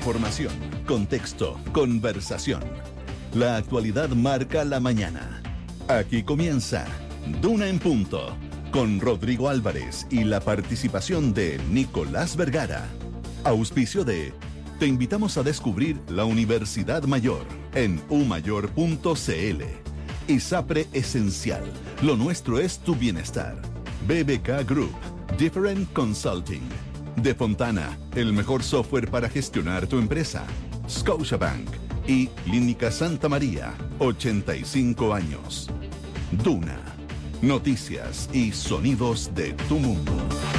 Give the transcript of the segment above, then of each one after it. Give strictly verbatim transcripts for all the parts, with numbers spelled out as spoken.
Información, contexto, conversación. La actualidad marca la mañana. Aquí comienza Duna en Punto, con Rodrigo Álvarez y la participación de Nicolás Vergara. Auspicio de... Te invitamos a descubrir la Universidad Mayor en u mayor punto c l. ISAPRE Esencial. Lo nuestro es tu bienestar. B B K Group. Different Consulting. De Fontana, el mejor software para gestionar tu empresa. Scotiabank y Clínica Santa María, ochenta y cinco años. Duna. Noticias y sonidos de tu mundo.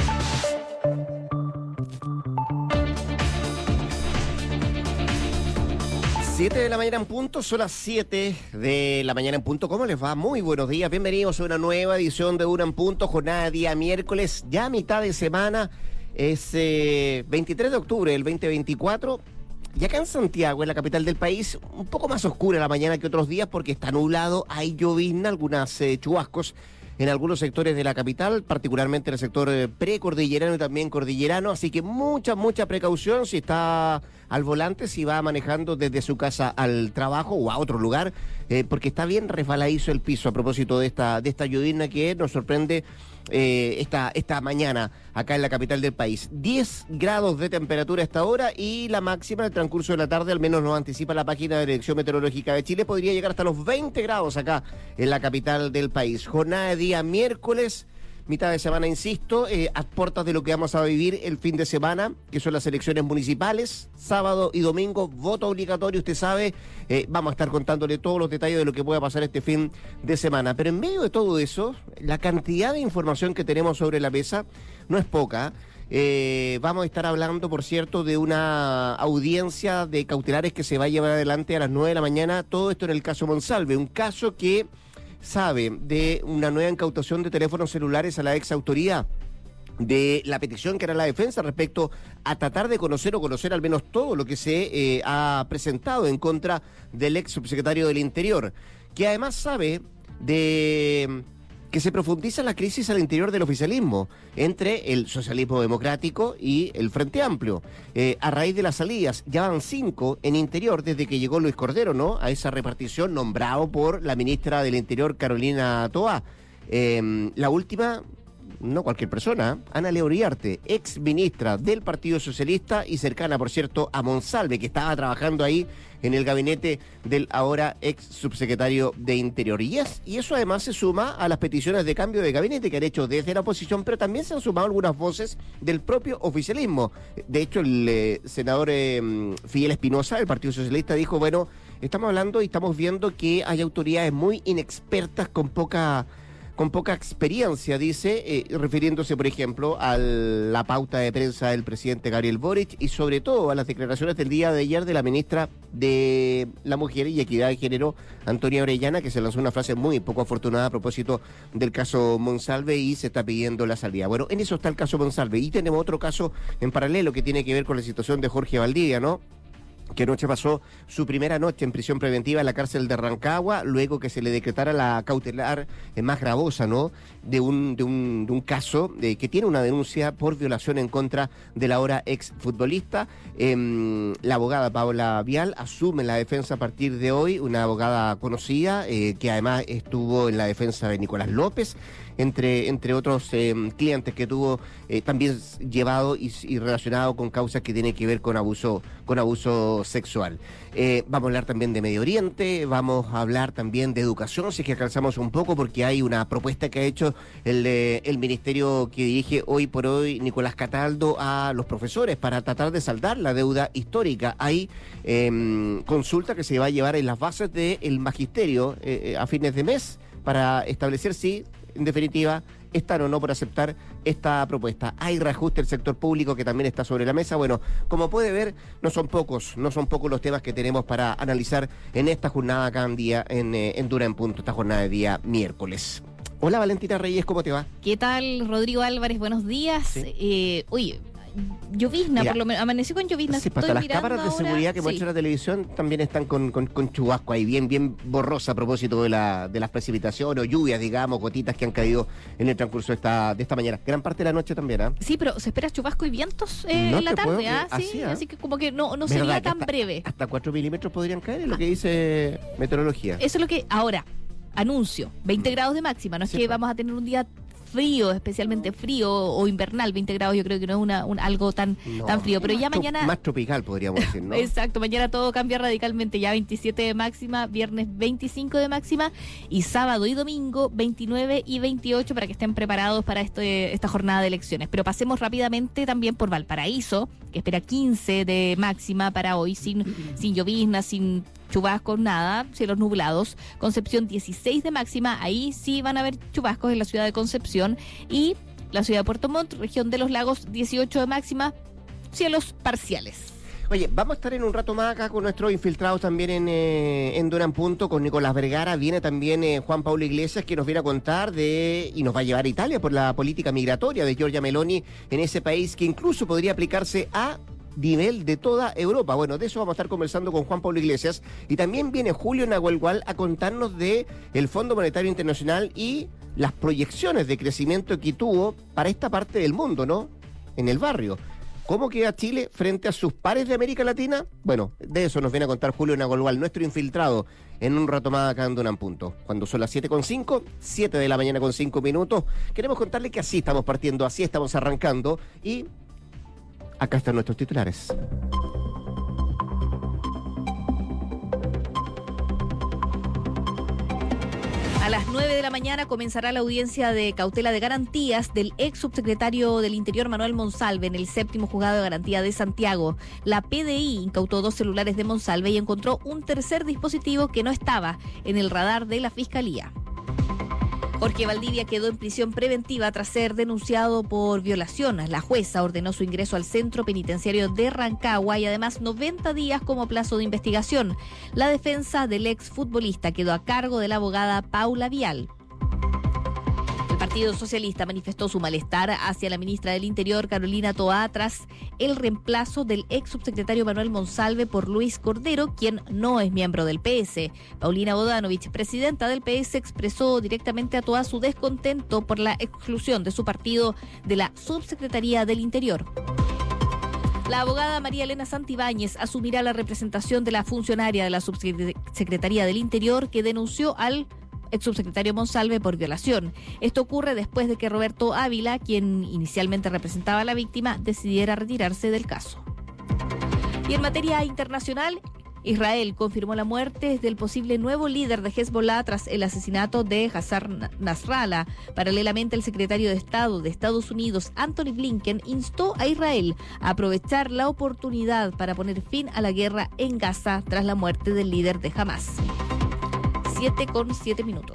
siete de la mañana en punto, son las siete de la mañana en punto. ¿Cómo les va? Muy buenos días, bienvenidos a una nueva edición de Duna en Punto, jornada de día miércoles, ya mitad de semana, es eh, veintitrés de octubre del veinte veinticuatro, y acá en Santiago, en la capital del país, un poco más oscura la mañana que otros días porque está nublado, hay llovizna, algunas eh, chubascos en algunos sectores de la capital, particularmente en el sector eh, precordillerano y también cordillerano, así que mucha, mucha precaución si está al volante, si va manejando desde su casa al trabajo o a otro lugar, eh, porque está bien resbaladizo el piso a propósito de esta, de esta llovizna que nos sorprende eh, esta, esta mañana acá en la capital del país. diez grados de temperatura a esta hora y la máxima en el transcurso de la tarde, al menos nos anticipa la página de la Dirección Meteorológica de Chile, podría llegar hasta los veinte grados acá en la capital del país. Jornada de día miércoles, mitad de semana, insisto, eh, a puertas de lo que vamos a vivir el fin de semana, que son las elecciones municipales, sábado y domingo, voto obligatorio, usted sabe, eh, vamos a estar contándole todos los detalles de lo que pueda pasar este fin de semana, pero en medio de todo eso, la cantidad de información que tenemos sobre la mesa no es poca. Eh, vamos a estar hablando, por cierto, de una audiencia de cautelares que se va a llevar adelante a las nueve de la mañana, todo esto en el caso Monsalve, un caso que sabe de una nueva incautación de teléfonos celulares a la ex autoridad, de la petición que era la defensa respecto a tratar de conocer o conocer al menos todo lo que se eh, ha presentado en contra del ex subsecretario del Interior, que además sabe de que se profundiza la crisis al interior del oficialismo entre el socialismo democrático y el Frente Amplio. Eh, a raíz de las salidas, ya van cinco en Interior desde que llegó Luis Cordero, ¿no?, a esa repartición nombrado por la ministra del Interior, Carolina Toá. Eh, la última, no cualquier persona, Ana Lea Uriarte, ex ministra del Partido Socialista y cercana, por cierto, a Monsalve, que estaba trabajando ahí en el gabinete del ahora ex subsecretario de Interior. Y, es, y eso además se suma a las peticiones de cambio de gabinete que han hecho desde la oposición, pero también se han sumado algunas voces del propio oficialismo. De hecho, el eh, senador eh, Fidel Espinosa, del Partido Socialista, dijo, bueno, estamos hablando y estamos viendo que hay autoridades muy inexpertas con poca... con poca experiencia, dice, eh, refiriéndose, por ejemplo, a la pauta de prensa del presidente Gabriel Boric y sobre todo a las declaraciones del día de ayer de la ministra de la Mujer y Equidad de Género, Antonia Orellana, que se lanzó una frase muy poco afortunada a propósito del caso Monsalve y se está pidiendo la salida. Bueno, en eso está el caso Monsalve y tenemos otro caso en paralelo que tiene que ver con la situación de Jorge Valdivia, ¿no?, que anoche pasó su primera noche en prisión preventiva en la cárcel de Rancagua, luego que se le decretara la cautelar eh, más gravosa, ¿no?, de un, de un, de un caso de, que tiene una denuncia por violación en contra de la ahora ex futbolista. Eh, la abogada Paola Vial asume la defensa a partir de hoy, una abogada conocida, eh, que además estuvo en la defensa de Nicolás López, entre, entre otros eh, clientes que tuvo eh, también llevado y, y relacionado con causas que tienen que ver con abuso, con abuso sexual. Eh, vamos a hablar también de Medio Oriente, vamos a hablar también de educación, si es que alcanzamos un poco, porque hay una propuesta que ha hecho el, eh, el ministerio que dirige hoy por hoy Nicolás Cataldo a los profesores para tratar de saldar la deuda histórica. Hay eh, consulta que se va a llevar en las bases del magisterio eh, a fines de mes para establecer si, en definitiva, están o no por aceptar esta propuesta. Hay reajuste del sector público que también está sobre la mesa. Bueno, como puede ver, no son pocos, no son pocos los temas que tenemos para analizar en esta jornada cada día en, eh, en Duna en Punto, esta jornada de día miércoles. Hola Valentina Reyes, ¿cómo te va? ¿Qué tal, Rodrigo Álvarez? Buenos días. Sí. Eh, oye, llovizna, Mira, por lo menos, amaneció con llovizna. Sí, Estoy hasta las mirando cámaras de ahora, seguridad que sí. muestra la televisión también están con, con, con chubasco ahí, bien, bien borrosa a propósito de, la, de las precipitaciones o lluvias, digamos, gotitas que han caído en el transcurso de esta, de esta mañana. Gran parte de la noche también, ¿ah? ¿eh? Sí, pero se espera chubasco y vientos eh, No en la te puedo tarde, ¿ah? creer. Sí, Así, ¿ah? así que como que no, no ¿Verdad sería que tan hasta, breve. Hasta cuatro milímetros podrían caer, es lo que dice meteorología. Eso es lo que, ahora, anuncio, veinte grados de máxima, no es Sí, que pues. vamos a tener un día frío, especialmente frío o invernal, veinte grados yo creo que no es una, un, algo tan, No, tan frío, pero ya más tro- mañana... Más tropical, podríamos decir, ¿no? Exacto, mañana todo cambia radicalmente, ya veintisiete de máxima, viernes veinticinco de máxima y sábado y domingo veintinueve y veintiocho para que estén preparados para este, esta jornada de elecciones. Pero pasemos rápidamente también por Valparaíso, que espera quince de máxima para hoy, sin, sin llovizna, sin chubascos, nada, cielos nublados. Concepción dieciséis de máxima, ahí sí van a haber chubascos en la ciudad de Concepción. Y la ciudad de Puerto Montt, región de los lagos, dieciocho de máxima, cielos parciales. Oye, vamos a estar en un rato más acá con nuestros infiltrados también en, eh, en Duna en Punto, con Nicolás Vergara. Viene también eh, Juan Pablo Iglesias, que nos viene a contar de, y nos va a llevar a Italia por la política migratoria de Giorgia Meloni en ese país que incluso podría aplicarse a nivel de toda Europa. Bueno, de eso vamos a estar conversando con Juan Pablo Iglesias. Y también viene Julio Nahuelgual a contarnos de el Fondo Monetario Internacional y las proyecciones de crecimiento que tuvo para esta parte del mundo, ¿no? En el barrio. ¿Cómo queda Chile frente a sus pares de América Latina? Bueno, de eso nos viene a contar Julio Nahuelgual, nuestro infiltrado, en un rato más acá en Duna en Punto. Cuando son las siete con cinco, siete de la mañana con cinco minutos, queremos contarle que así estamos partiendo, así estamos arrancando y acá están nuestros titulares. A las nueve de la mañana comenzará la audiencia de cautela de garantías del ex subsecretario del Interior Manuel Monsalve en el séptimo juzgado de garantía de Santiago. La P D I incautó dos celulares de Monsalve y encontró un tercer dispositivo que no estaba en el radar de la Fiscalía. Jorge Valdivia quedó en prisión preventiva tras ser denunciado por violación. La jueza ordenó su ingreso al centro penitenciario de Rancagua y además noventa días como plazo de investigación. La defensa del exfutbolista quedó a cargo de la abogada Paula Vial. El Partido Socialista manifestó su malestar hacia la ministra del Interior, Carolina Toá, tras el reemplazo del ex subsecretario Manuel Monsalve por Luis Cordero, quien no es miembro del P S. Paulina Bodanovich, presidenta del P S, expresó directamente a Toá su descontento por la exclusión de su partido de la subsecretaría del Interior. La abogada María Elena Santibáñez asumirá la representación de la funcionaria de la subsecretaría del Interior que denunció al ex subsecretario Monsalve por violación. Esto ocurre después de que Roberto Ávila, quien inicialmente representaba a la víctima, decidiera retirarse del caso. Y en materia internacional, Israel confirmó la muerte del posible nuevo líder de Hezbollah tras el asesinato de Hassan Nasrallah. Paralelamente, el secretario de Estado de Estados Unidos, Anthony Blinken, instó a Israel a aprovechar la oportunidad para poner fin a la guerra en Gaza tras la muerte del líder de Hamas. siete con siete minutos.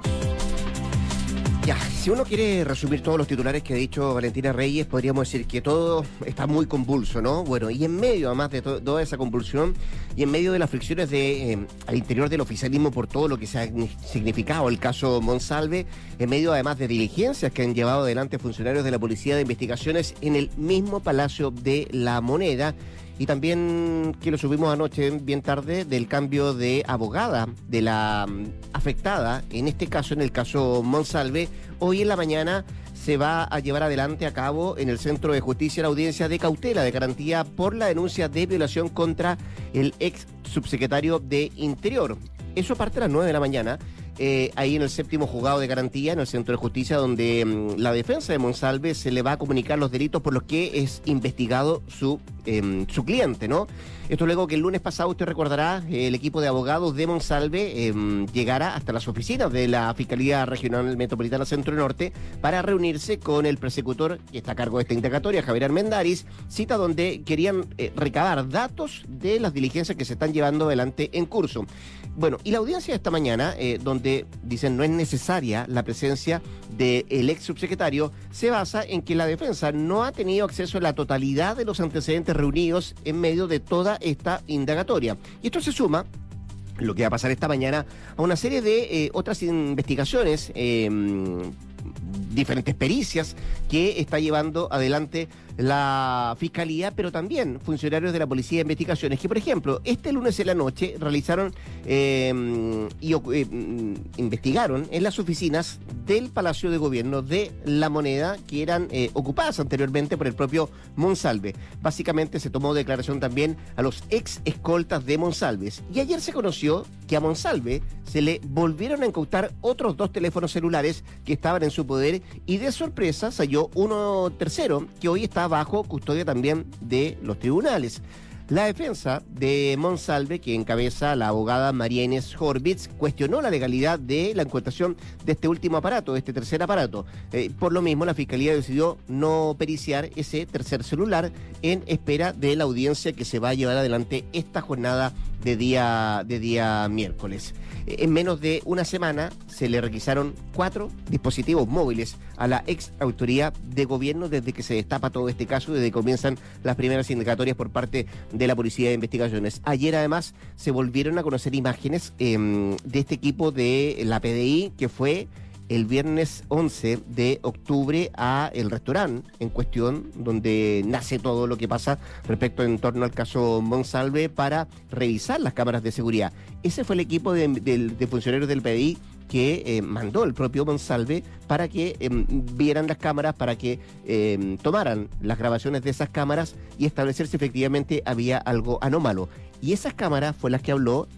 Ya, si uno quiere resumir todos los titulares que ha dicho Valentina Reyes, podríamos decir que todo está muy convulso, ¿no? Bueno, y en medio, además de to- toda esa convulsión, y en medio de las fricciones de, eh, al interior del oficialismo por todo lo que se ha significado el caso Monsalve, en medio además de diligencias que han llevado adelante funcionarios de la Policía de Investigaciones en el mismo Palacio de la Moneda, y también que lo subimos anoche bien tarde del cambio de abogada de la um, afectada, en este caso, en el caso Monsalve. Hoy en la mañana se va a llevar adelante a cabo en el Centro de Justicia la audiencia de cautela de garantía por la denuncia de violación contra el ex subsecretario de Interior. Eso parte a las nueve de la mañana. Eh, ahí en el séptimo juzgado de garantía, en el Centro de Justicia, donde um, la defensa de Monsalve se le va a comunicar los delitos por los que es investigado su, eh, su cliente, ¿no? Esto luego que el lunes pasado, usted recordará, eh, el equipo de abogados de Monsalve eh, llegara hasta las oficinas de la Fiscalía Regional Metropolitana Centro Norte para reunirse con el persecutor que está a cargo de esta indagatoria, Javier Armendáriz, cita donde querían eh, recabar datos de las diligencias que se están llevando adelante en curso. Bueno, y la audiencia de esta mañana, eh, donde dicen no es necesaria la presencia del ex subsecretario, se basa en que la defensa no ha tenido acceso a la totalidad de los antecedentes reunidos en medio de toda esta indagatoria. Y esto se suma, lo que va a pasar esta mañana, a una serie de eh, otras investigaciones, eh, diferentes pericias que está llevando adelante la Fiscalía, pero también funcionarios de la Policía de Investigaciones, que por ejemplo, este lunes en la noche realizaron eh, y eh, investigaron en las oficinas del Palacio de Gobierno de La Moneda, que eran eh, ocupadas anteriormente por el propio Monsalve. Básicamente se tomó declaración también a los ex escoltas de Monsalves. Y ayer se conoció que a Monsalve se le volvieron a incautar otros dos teléfonos celulares que estaban en su poder, y de sorpresa se halló uno tercero que hoy está bajo custodia también de los tribunales. La defensa de Monsalve, que encabeza la abogada María Inés Horvitz, cuestionó la legalidad de la incautación de este último aparato, de este tercer aparato. Eh, por lo mismo, la Fiscalía decidió no periciar ese tercer celular en espera de la audiencia que se va a llevar adelante esta jornada de día, de día miércoles. En menos de una semana se le requisaron cuatro dispositivos móviles a la ex autoridad de gobierno desde que se destapa todo este caso, desde que comienzan las primeras indagatorias por parte de la Policía de Investigaciones. Ayer además se volvieron a conocer imágenes eh, de este equipo de la P D I que fue el viernes once de octubre a el restaurante en cuestión, donde nace todo lo que pasa respecto en torno al caso Monsalve, para revisar las cámaras de seguridad. Ese fue el equipo de, de, de funcionarios del P D I que eh, mandó el propio Monsalve para que eh, vieran las cámaras, para que eh, tomaran las grabaciones de esas cámaras y establecer si efectivamente había algo anómalo. Y esas cámaras fue las que habló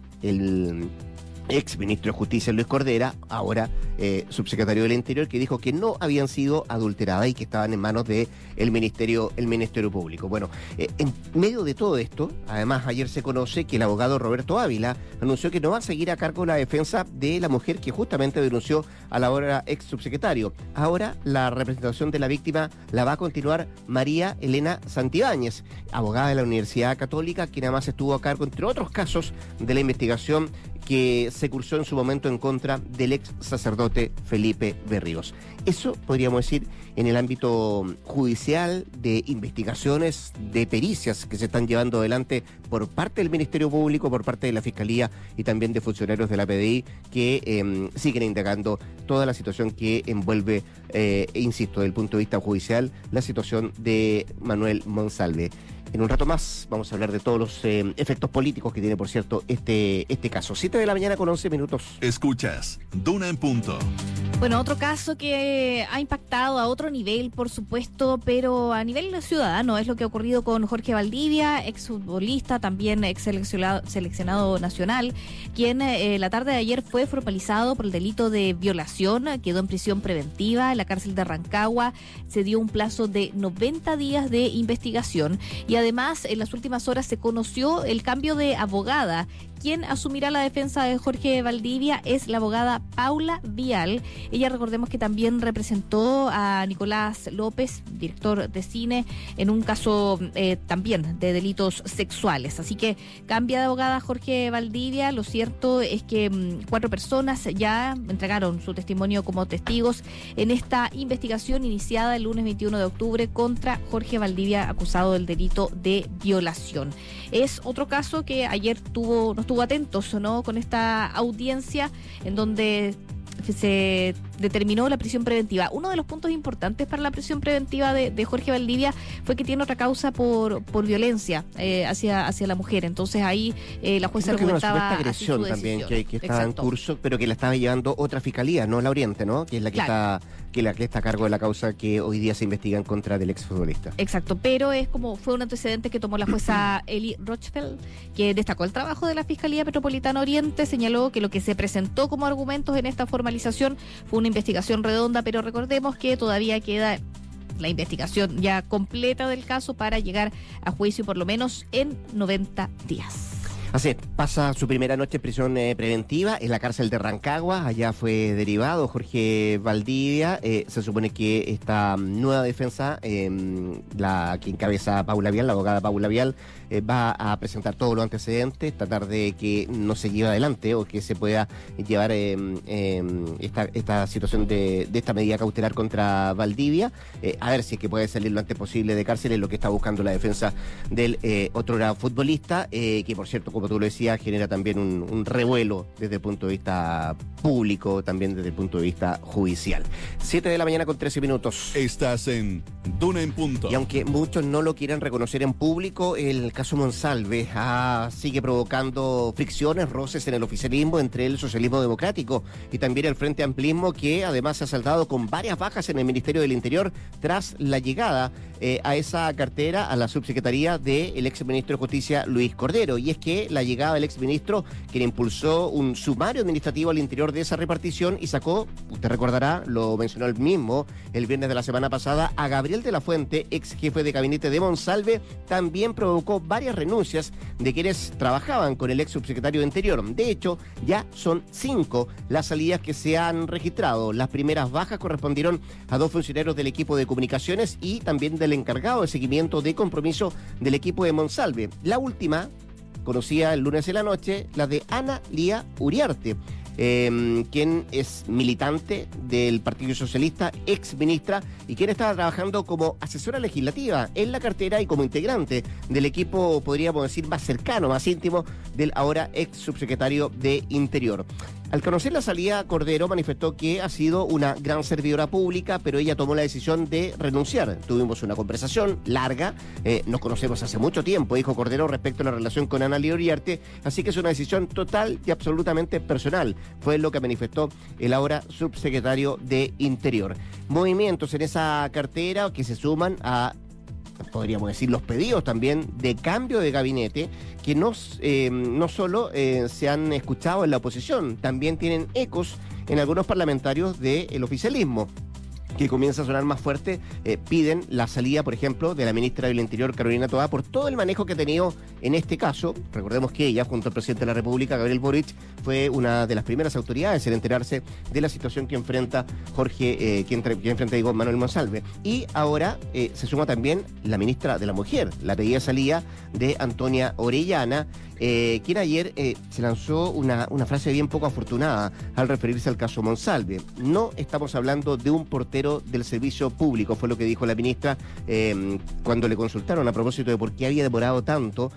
el ex ministro de Justicia Luis Cordera, ahora eh, subsecretario del Interior, que dijo que no habían sido adulteradas y que estaban en manos de el Ministerio, el Ministerio Público. Bueno, eh, en medio de todo esto, además ayer se conoce que el abogado Roberto Ávila anunció que no va a seguir a cargo la defensa de la mujer que justamente denunció a la ahora ex subsecretario. Ahora la representación de la víctima la va a continuar María Elena Santibáñez, abogada de la Universidad Católica, quien además estuvo a cargo, entre otros casos, de la investigación que se cursó en su momento en contra del ex sacerdote Felipe Berríos. Eso podríamos decir en el ámbito judicial, de investigaciones, de pericias que se están llevando adelante por parte del Ministerio Público, por parte de la Fiscalía y también de funcionarios de la P D I que eh, siguen indagando toda la situación que envuelve, eh, insisto, desde el punto de vista judicial, la situación de Manuel Monsalve. En un rato más vamos a hablar de todos los eh, efectos políticos que tiene, por cierto, este, este caso. siete de la mañana con once minutos. Escuchas Duna en Punto. Bueno, otro caso que ha impactado a otro nivel, por supuesto, pero a nivel ciudadano, es lo que ha ocurrido con Jorge Valdivia, exfutbolista, también ex seleccionado, seleccionado nacional, quien eh, la tarde de ayer fue formalizado por el delito de violación, quedó en prisión preventiva en la cárcel de Rancagua, se dio un plazo de noventa días de investigación y además en las últimas horas se conoció el cambio de abogada. Quien asumirá la defensa de Jorge Valdivia es la abogada Paula Vial. Ella, recordemos que también representó a Nicolás López, director de cine, en un caso eh, también de delitos sexuales. Así que cambia de abogada Jorge Valdivia. Lo cierto es que mmm, cuatro personas ya entregaron su testimonio como testigos en esta investigación iniciada el lunes veintiuno de octubre contra Jorge Valdivia, acusado del delito de violación. Es otro caso que ayer tuvo, nos tuvo atentos, ¿no?, con esta audiencia en donde se determinó la prisión preventiva. Uno de los puntos importantes para la prisión preventiva de, de Jorge Valdivia fue que tiene otra causa por por violencia eh, hacia hacia la mujer. Entonces ahí eh, la jueza argumentaba una supuesta agresión también que, que estaba en curso, pero que la estaba llevando otra fiscalía, no la Oriente, ¿no? Que es la que claro. está que la que está a cargo de la causa que hoy día se investiga en contra del exfutbolista. Exacto, pero es como fue un antecedente que tomó la jueza Eli Rochfeld, que destacó el trabajo de la Fiscalía Metropolitana Oriente, señaló que lo que se presentó como argumentos en esta formalización fue una investigación redonda, pero recordemos que todavía queda la investigación ya completa del caso para llegar a juicio por lo menos en noventa días. Así es, pasa su primera noche en prisión eh, preventiva en la cárcel de Rancagua. Allá fue derivado Jorge Valdivia. Eh, se supone que esta nueva defensa, eh, la que encabeza Paula Vial, la abogada Paula Vial, eh, va a presentar todos los antecedentes, tratar de que no se lleve adelante o que se pueda llevar eh, eh, esta, esta situación de, de esta medida cautelar contra Valdivia, eh, a ver si es que puede salir lo antes posible de cárcel, es lo que está buscando la defensa del eh, otro futbolista, eh, que por cierto como tú lo decías, genera también un, un revuelo desde el punto de vista público, también desde el punto de vista judicial. siete de la mañana con trece minutos. Estás en Duna en Punto. Y aunque muchos no lo quieran reconocer en público, el caso Monsalve ah, sigue provocando fricciones, roces en el oficialismo entre el socialismo democrático y también el Frente Amplismo, que además se ha saldado con varias bajas en el Ministerio del Interior tras la llegada eh, a esa cartera a la subsecretaría del exministro de Justicia, Luis Cordero. Y es que la llegada del exministro, quien impulsó un sumario administrativo al interior de esa repartición y sacó, usted recordará, lo mencionó él mismo el viernes de la semana pasada, a Gabriel de la Fuente, ex jefe de gabinete de Monsalve, también provocó varias renuncias de quienes trabajaban con el ex subsecretario de Interior. De hecho, ya son cinco las salidas que se han registrado. Las primeras bajas correspondieron a dos funcionarios del equipo de comunicaciones y también del encargado de seguimiento de compromiso del equipo de Monsalve. La última, conocida el lunes en la noche, la de Ana Lía Uriarte, Eh, quien es militante del Partido Socialista, ex ministra, y quien estaba trabajando como asesora legislativa en la cartera y como integrante del equipo, podríamos decir, más cercano, más íntimo del ahora ex subsecretario de Interior. Al conocer la salida, Cordero manifestó que ha sido una gran servidora pública, pero ella tomó la decisión de renunciar. Tuvimos una conversación larga, eh, nos conocemos hace mucho tiempo, dijo Cordero respecto a la relación con Ana Lía Uriarte, así que es una decisión total y absolutamente personal. Fue lo que manifestó el ahora subsecretario de Interior. Movimientos en esa cartera que se suman a, podríamos decir, los pedidos también de cambio de gabinete, que no, eh, no solo eh, se han escuchado en la oposición, también tienen ecos en algunos parlamentarios del oficialismo, que comienza a sonar más fuerte. Eh, piden la salida, por ejemplo, de la ministra del Interior, Carolina Toá, por todo el manejo que ha tenido en este caso. Recordemos que ella, junto al presidente de la República, Gabriel Boric, fue una de las primeras autoridades en enterarse de la situación que enfrenta Jorge, eh, que, entre, que enfrenta, digo, Manuel Monsalve. Y ahora eh, se suma también la ministra de la Mujer, la pedida salida de Antonia Orellana, Eh, quien ayer eh, se lanzó una, una frase bien poco afortunada al referirse al caso Monsalve. No estamos hablando de un portero del servicio público, fue lo que dijo la ministra eh, cuando le consultaron a propósito de por qué había demorado tanto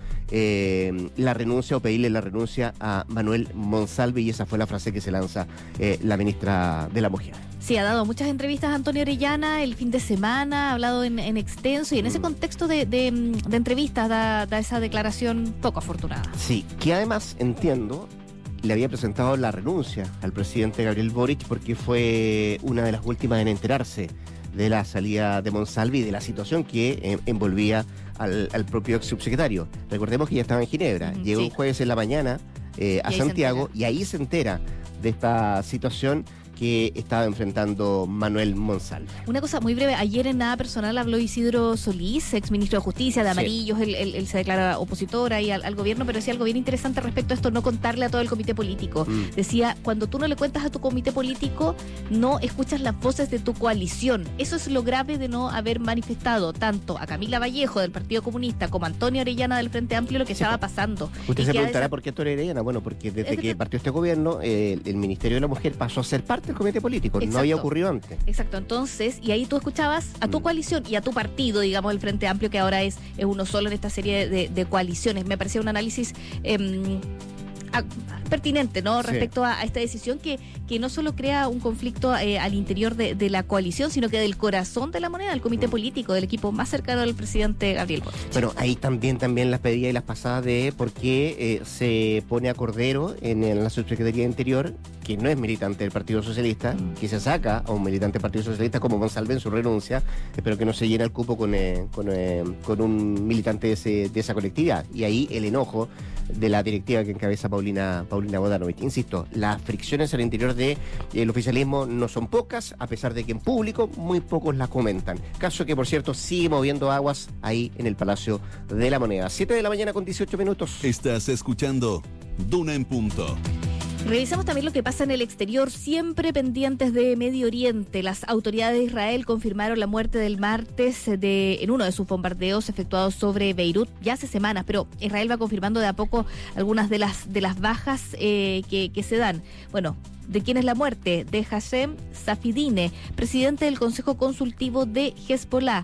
eh, la renuncia o pedirle la renuncia a Manuel Monsalve, y esa fue la frase que se lanza eh, la ministra de la Mujer. Sí, ha dado muchas entrevistas a Antonio Orellana el fin de semana, ha hablado en, en extenso, y en ese contexto de, de, de entrevistas da, da esa declaración poco afortunada. Sí, que además, entiendo, le había presentado la renuncia al presidente Gabriel Boric porque fue una de las últimas en enterarse de la salida de Monsalve y de la situación que eh, envolvía al, al propio ex subsecretario. Recordemos que ya estaba en Ginebra, mm, llegó sí. un jueves en la mañana eh, a Santiago y ahí se entera de esta situación que estaba enfrentando Manuel Monsalve. Una cosa muy breve, ayer en Nada Personal habló Isidro Solís, ex ministro de Justicia, de Amarillos, sí. él, él, él se declara opositor ahí al, al gobierno, pero decía algo bien interesante respecto a esto, no contarle a todo el comité político. Mm. Decía, cuando tú no le cuentas a tu comité político, no escuchas las voces de tu coalición. Eso es lo grave de no haber manifestado tanto a Camila Vallejo del Partido Comunista como a Antonio Orellana del Frente Amplio lo que sí, estaba pasando. Usted y se preguntará esa... por qué Antonio Orellana. Bueno, porque desde que partió este gobierno, eh, el Ministerio de la Mujer pasó a ser parte del comité político. Exacto. No había ocurrido antes. Exacto, entonces, y ahí tú escuchabas a tu mm. coalición y a tu partido, digamos, el Frente Amplio, que ahora es, es uno solo en esta serie de, de coaliciones. Me parecía un análisis eh, a, pertinente, ¿no? Respecto sí. a, a esta decisión que, que no solo crea un conflicto eh, al interior de, de la coalición, sino que del corazón de la moneda, del comité mm. político, del equipo más cercano al presidente Gabriel Boric. Bueno, ahí también, también las pedidas y las pasadas de por qué eh, se pone a Cordero en, en la subsecretaría de Interior, que no es militante del Partido Socialista, mm. que se saca a un militante del Partido Socialista como Monsalve en su renuncia, pero que no se llena el cupo con, eh, con, eh, con un militante de, ese, de esa colectividad. Y ahí el enojo de la directiva que encabeza Paulina, Paulina Bodanovich. Insisto, las fricciones al interior del de oficialismo no son pocas, a pesar de que en público muy pocos las comentan. Caso que, por cierto, sigue moviendo aguas ahí en el Palacio de la Moneda. siete de la mañana con dieciocho minutos. Estás escuchando Duna en Punto. Revisamos también lo que pasa en el exterior, siempre pendientes de Medio Oriente. Las autoridades de Israel confirmaron la muerte del martes de, en uno de sus bombardeos efectuados sobre Beirut ya hace semanas, pero Israel va confirmando de a poco algunas de las, de las bajas eh, que, que se dan. Bueno, ¿de quién es la muerte? De Hassem Safidine, presidente del Consejo Consultivo de Hezbollah.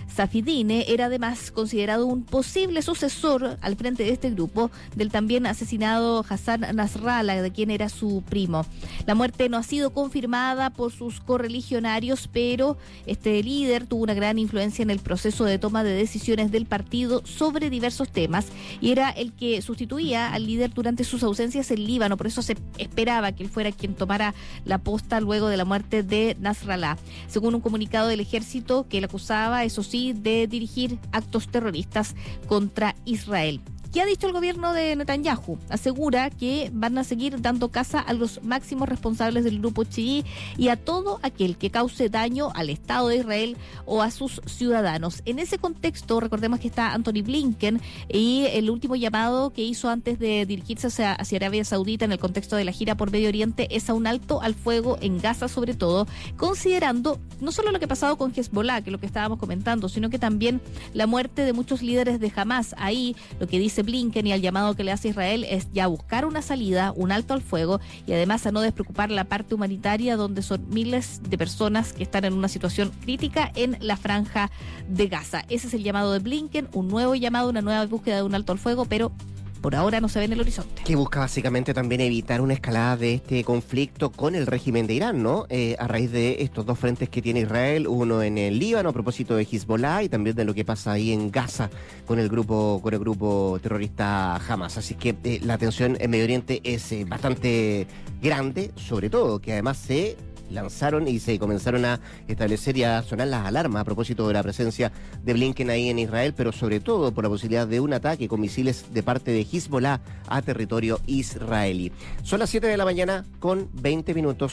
Safidine era además considerado un posible sucesor al frente de este grupo del también asesinado Hassan Nasrallah, de quien era su primo. La muerte no ha sido confirmada por sus correligionarios, pero este líder tuvo una gran influencia en el proceso de toma de decisiones del partido sobre diversos temas y era el que sustituía al líder durante sus ausencias en Líbano. Por eso se esperaba que él fuera quien tomara la posta luego de la muerte de Nasrallah. Según un comunicado del ejército que le acusaba, eso sí, de dirigir actos terroristas contra Israel. ¿Qué ha dicho el gobierno de Netanyahu? Asegura que van a seguir dando caza a los máximos responsables del grupo chií y a todo aquel que cause daño al Estado de Israel o a sus ciudadanos. En ese contexto, recordemos que está Anthony Blinken y el último llamado que hizo antes de dirigirse hacia, hacia Arabia Saudita en el contexto de la gira por Medio Oriente es a un alto al fuego en Gaza, sobre todo, considerando no solo lo que ha pasado con Hezbollah, que es lo que estábamos comentando, sino que también la muerte de muchos líderes de Hamas. Ahí lo que dice Blinken y al llamado que le hace Israel es ya buscar una salida, un alto al fuego y además a no despreocupar la parte humanitaria, donde son miles de personas que están en una situación crítica en la franja de Gaza. Ese es el llamado de Blinken, un nuevo llamado, una nueva búsqueda de un alto al fuego, pero por ahora no se ve en el horizonte. Que busca básicamente también evitar una escalada de este conflicto con el régimen de Irán, ¿no? Eh, a raíz de estos dos frentes que tiene Israel, uno en el Líbano a propósito de Hezbollah y también de lo que pasa ahí en Gaza con el grupo con el grupo terrorista Hamas. Así que eh, la tensión en Medio Oriente es eh, bastante grande, sobre todo que además se lanzaron y se comenzaron a establecer y a sonar las alarmas a propósito de la presencia de Blinken ahí en Israel, pero sobre todo por la posibilidad de un ataque con misiles de parte de Hezbollah a territorio israelí. Son las siete de la mañana con veinte minutos.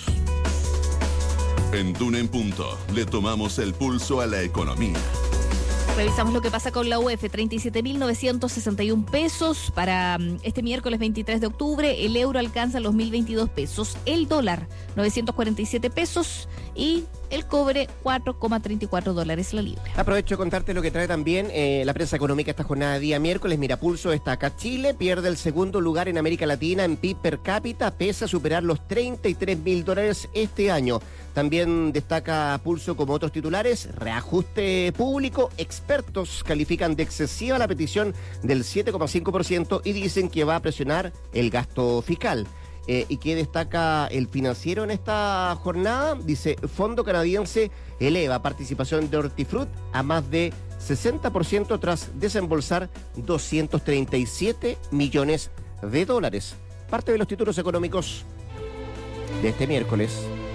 En Duna en Punto le tomamos el pulso a la economía. Revisamos lo que pasa con la U E F, treinta y siete mil novecientos sesenta y un pesos para este miércoles veintitrés de octubre, el euro alcanza los mil veintidós pesos, el dólar novecientos cuarenta y siete pesos y el cobre cuatro coma treinta y cuatro dólares la libra. Aprovecho de contarte lo que trae también eh, la prensa económica esta jornada de día miércoles. Mira, Pulso destaca: Chile pierde el segundo lugar en América Latina en P I B per cápita, pese a superar los treinta y tres mil dólares este año. También destaca Pulso como otros titulares: reajuste público, expertos califican de excesiva la petición del siete coma cinco por ciento y dicen que va a presionar el gasto fiscal. Eh, ¿Y qué destaca el Financiero en esta jornada? Dice: Fondo canadiense eleva participación de Hortifruti a más de sesenta por ciento tras desembolsar doscientos treinta y siete millones de dólares. Parte de los títulos económicos de este miércoles.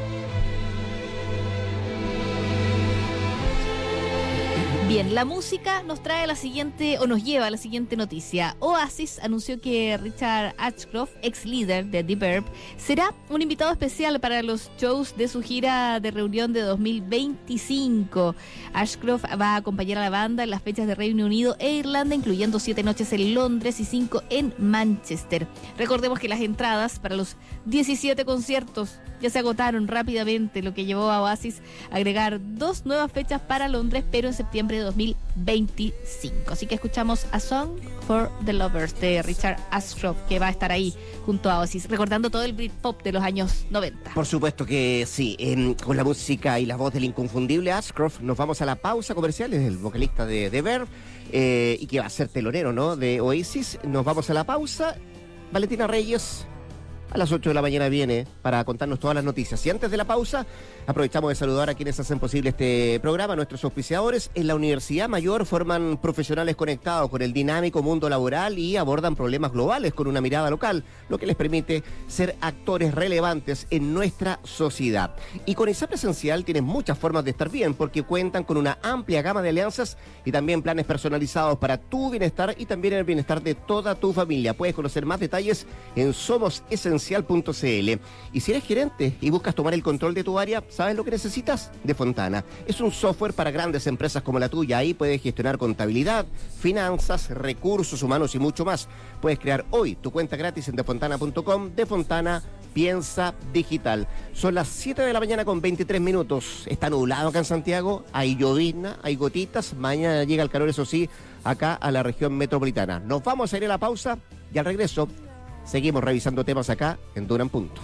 Bien, la música nos trae la siguiente, o nos lleva a la siguiente noticia. Oasis anunció que Richard Ashcroft, ex líder de The Verb, será un invitado especial para los shows de su gira de reunión de dos mil veinticinco. Ashcroft va a acompañar a la banda en las fechas de Reino Unido e Irlanda, incluyendo siete noches en Londres y cinco en Manchester. Recordemos que las entradas para los diecisiete conciertos ya se agotaron rápidamente, lo que llevó a Oasis a agregar dos nuevas fechas para Londres, pero en septiembre de dos mil veinticinco. Así que escuchamos A Song for the Lovers de Richard Ashcroft, que va a estar ahí junto a Oasis, recordando todo el Britpop de los años noventa. Por supuesto que sí, eh, con la música y la voz del inconfundible Ashcroft nos vamos a la pausa comercial, es el vocalista de The Verb, eh, y que va a ser telonero, ¿no?, de Oasis. Nos vamos a la pausa. Valentina Reyes a las ocho de la mañana viene para contarnos todas las noticias. Y antes de la pausa, aprovechamos de saludar a quienes hacen posible este programa, nuestros auspiciadores. En la Universidad Mayor forman profesionales conectados con el dinámico mundo laboral y abordan problemas globales con una mirada local, lo que les permite ser actores relevantes en nuestra sociedad. Y con ISAPRE Esencial tienes muchas formas de estar bien, porque cuentan con una amplia gama de alianzas y también planes personalizados para tu bienestar y también el bienestar de toda tu familia. Puedes conocer más detalles en somos esencial punto c l. Y si eres gerente y buscas tomar el control de tu área, ¿sabes lo que necesitas? De Fontana. Es un software para grandes empresas como la tuya. Ahí puedes gestionar contabilidad, finanzas, recursos humanos y mucho más. Puedes crear hoy tu cuenta gratis en defontana punto com. De Fontana, piensa digital. Son las siete de la mañana con veintitrés minutos. Está nublado acá en Santiago, hay llovizna, hay gotitas. Mañana llega el calor, eso sí, acá a la región metropolitana. Nos vamos a ir a la pausa y al regreso seguimos revisando temas acá en Duna en Punto.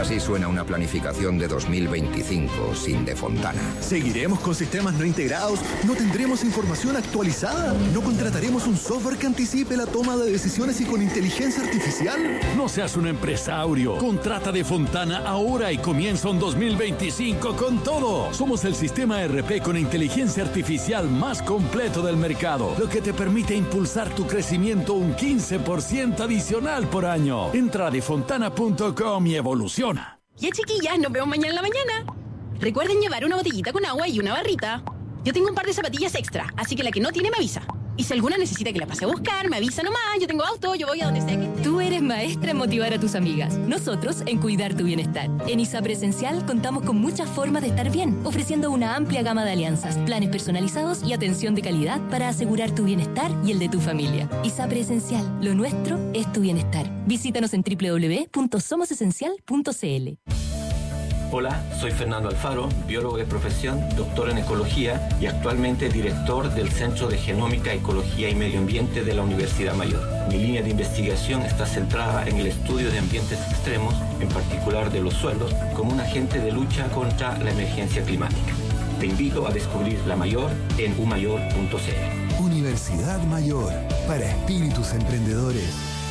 Así suena una planificación de dos mil veinticinco sin De Fontana. ¿Seguiremos con sistemas no integrados? ¿No tendremos información actualizada? ¿No contrataremos un software que anticipe la toma de decisiones y con inteligencia artificial? No seas un empresario. Contrata De Fontana ahora y comienza un dos mil veinticinco con todo. Somos el sistema E R P con inteligencia artificial más completo del mercado, lo que te permite impulsar tu crecimiento un quince por ciento adicional por año. Entra a defontana punto com y evoluciona. Ya, chiquillas, nos vemos mañana en la mañana. Recuerden llevar una botellita con agua y una barrita. Yo tengo un par de zapatillas extra, así que la que no tiene me avisa. Y si alguna necesita que la pase a buscar, me avisa nomás. Yo tengo auto, yo voy a donde sea que esté. Tú eres maestra en motivar a tus amigas. Nosotros en cuidar tu bienestar. En ISAPRE Esencial contamos con muchas formas de estar bien, ofreciendo una amplia gama de alianzas, planes personalizados y atención de calidad para asegurar tu bienestar y el de tu familia. ISAPRE Esencial, lo nuestro es tu bienestar. Visítanos en doble u doble u doble u punto somos esencial punto c l. Hola, soy Fernando Alfaro, biólogo de profesión, doctor en ecología y actualmente director del Centro de Genómica, Ecología y Medio Ambiente de la Universidad Mayor. Mi línea de investigación está centrada en el estudio de ambientes extremos, en particular de los suelos, como un agente de lucha contra la emergencia climática. Te invito a descubrir La Mayor en u mayor punto c l. Universidad Mayor, para espíritus emprendedores.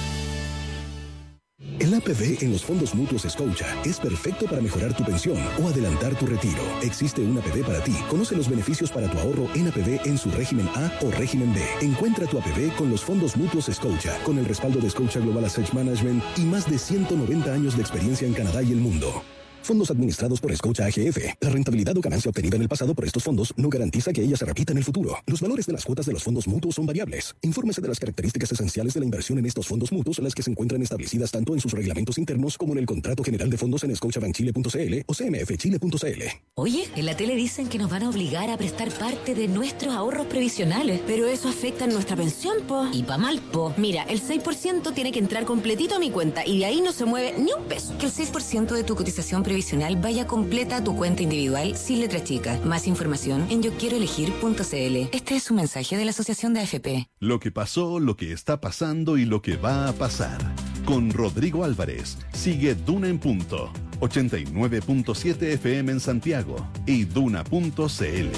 El A P B en los fondos mutuos Scotia es perfecto para mejorar tu pensión o adelantar tu retiro. Existe un A P B para ti. Conoce los beneficios para tu ahorro en A P B en su régimen A o régimen B. Encuentra tu A P B con los fondos mutuos Scotia, con el respaldo de Scotia Global Asset Management y más de ciento noventa años de experiencia en Canadá y el mundo. Fondos administrados por Scotia A G F. La rentabilidad o ganancia obtenida en el pasado por estos fondos no garantiza que ella se repita en el futuro. Los valores de las cuotas de los fondos mutuos son variables. Infórmese de las características esenciales de la inversión en estos fondos mutuos, las que se encuentran establecidas tanto en sus reglamentos internos como en el Contrato General de Fondos en scotiabank chile punto c l o c m f chile punto c l. Oye, en la tele dicen que nos van a obligar a prestar parte de nuestros ahorros previsionales. Pero eso afecta a nuestra pensión, po. Y pa' mal, po. Mira, el seis por ciento tiene que entrar completito a mi cuenta y de ahí no se mueve ni un peso. Que el seis por ciento de tu cotización previsional vaya completa a tu cuenta individual sin letra chica. Más información en yo quiero elegir punto c l. Este es un mensaje de la Asociación de A F P. Lo que pasó, lo que está pasando y lo que va a pasar. Con Rodrigo Álvarez. Sigue Duna en Punto. ochenta y nueve punto siete F M en Santiago y duna punto c l.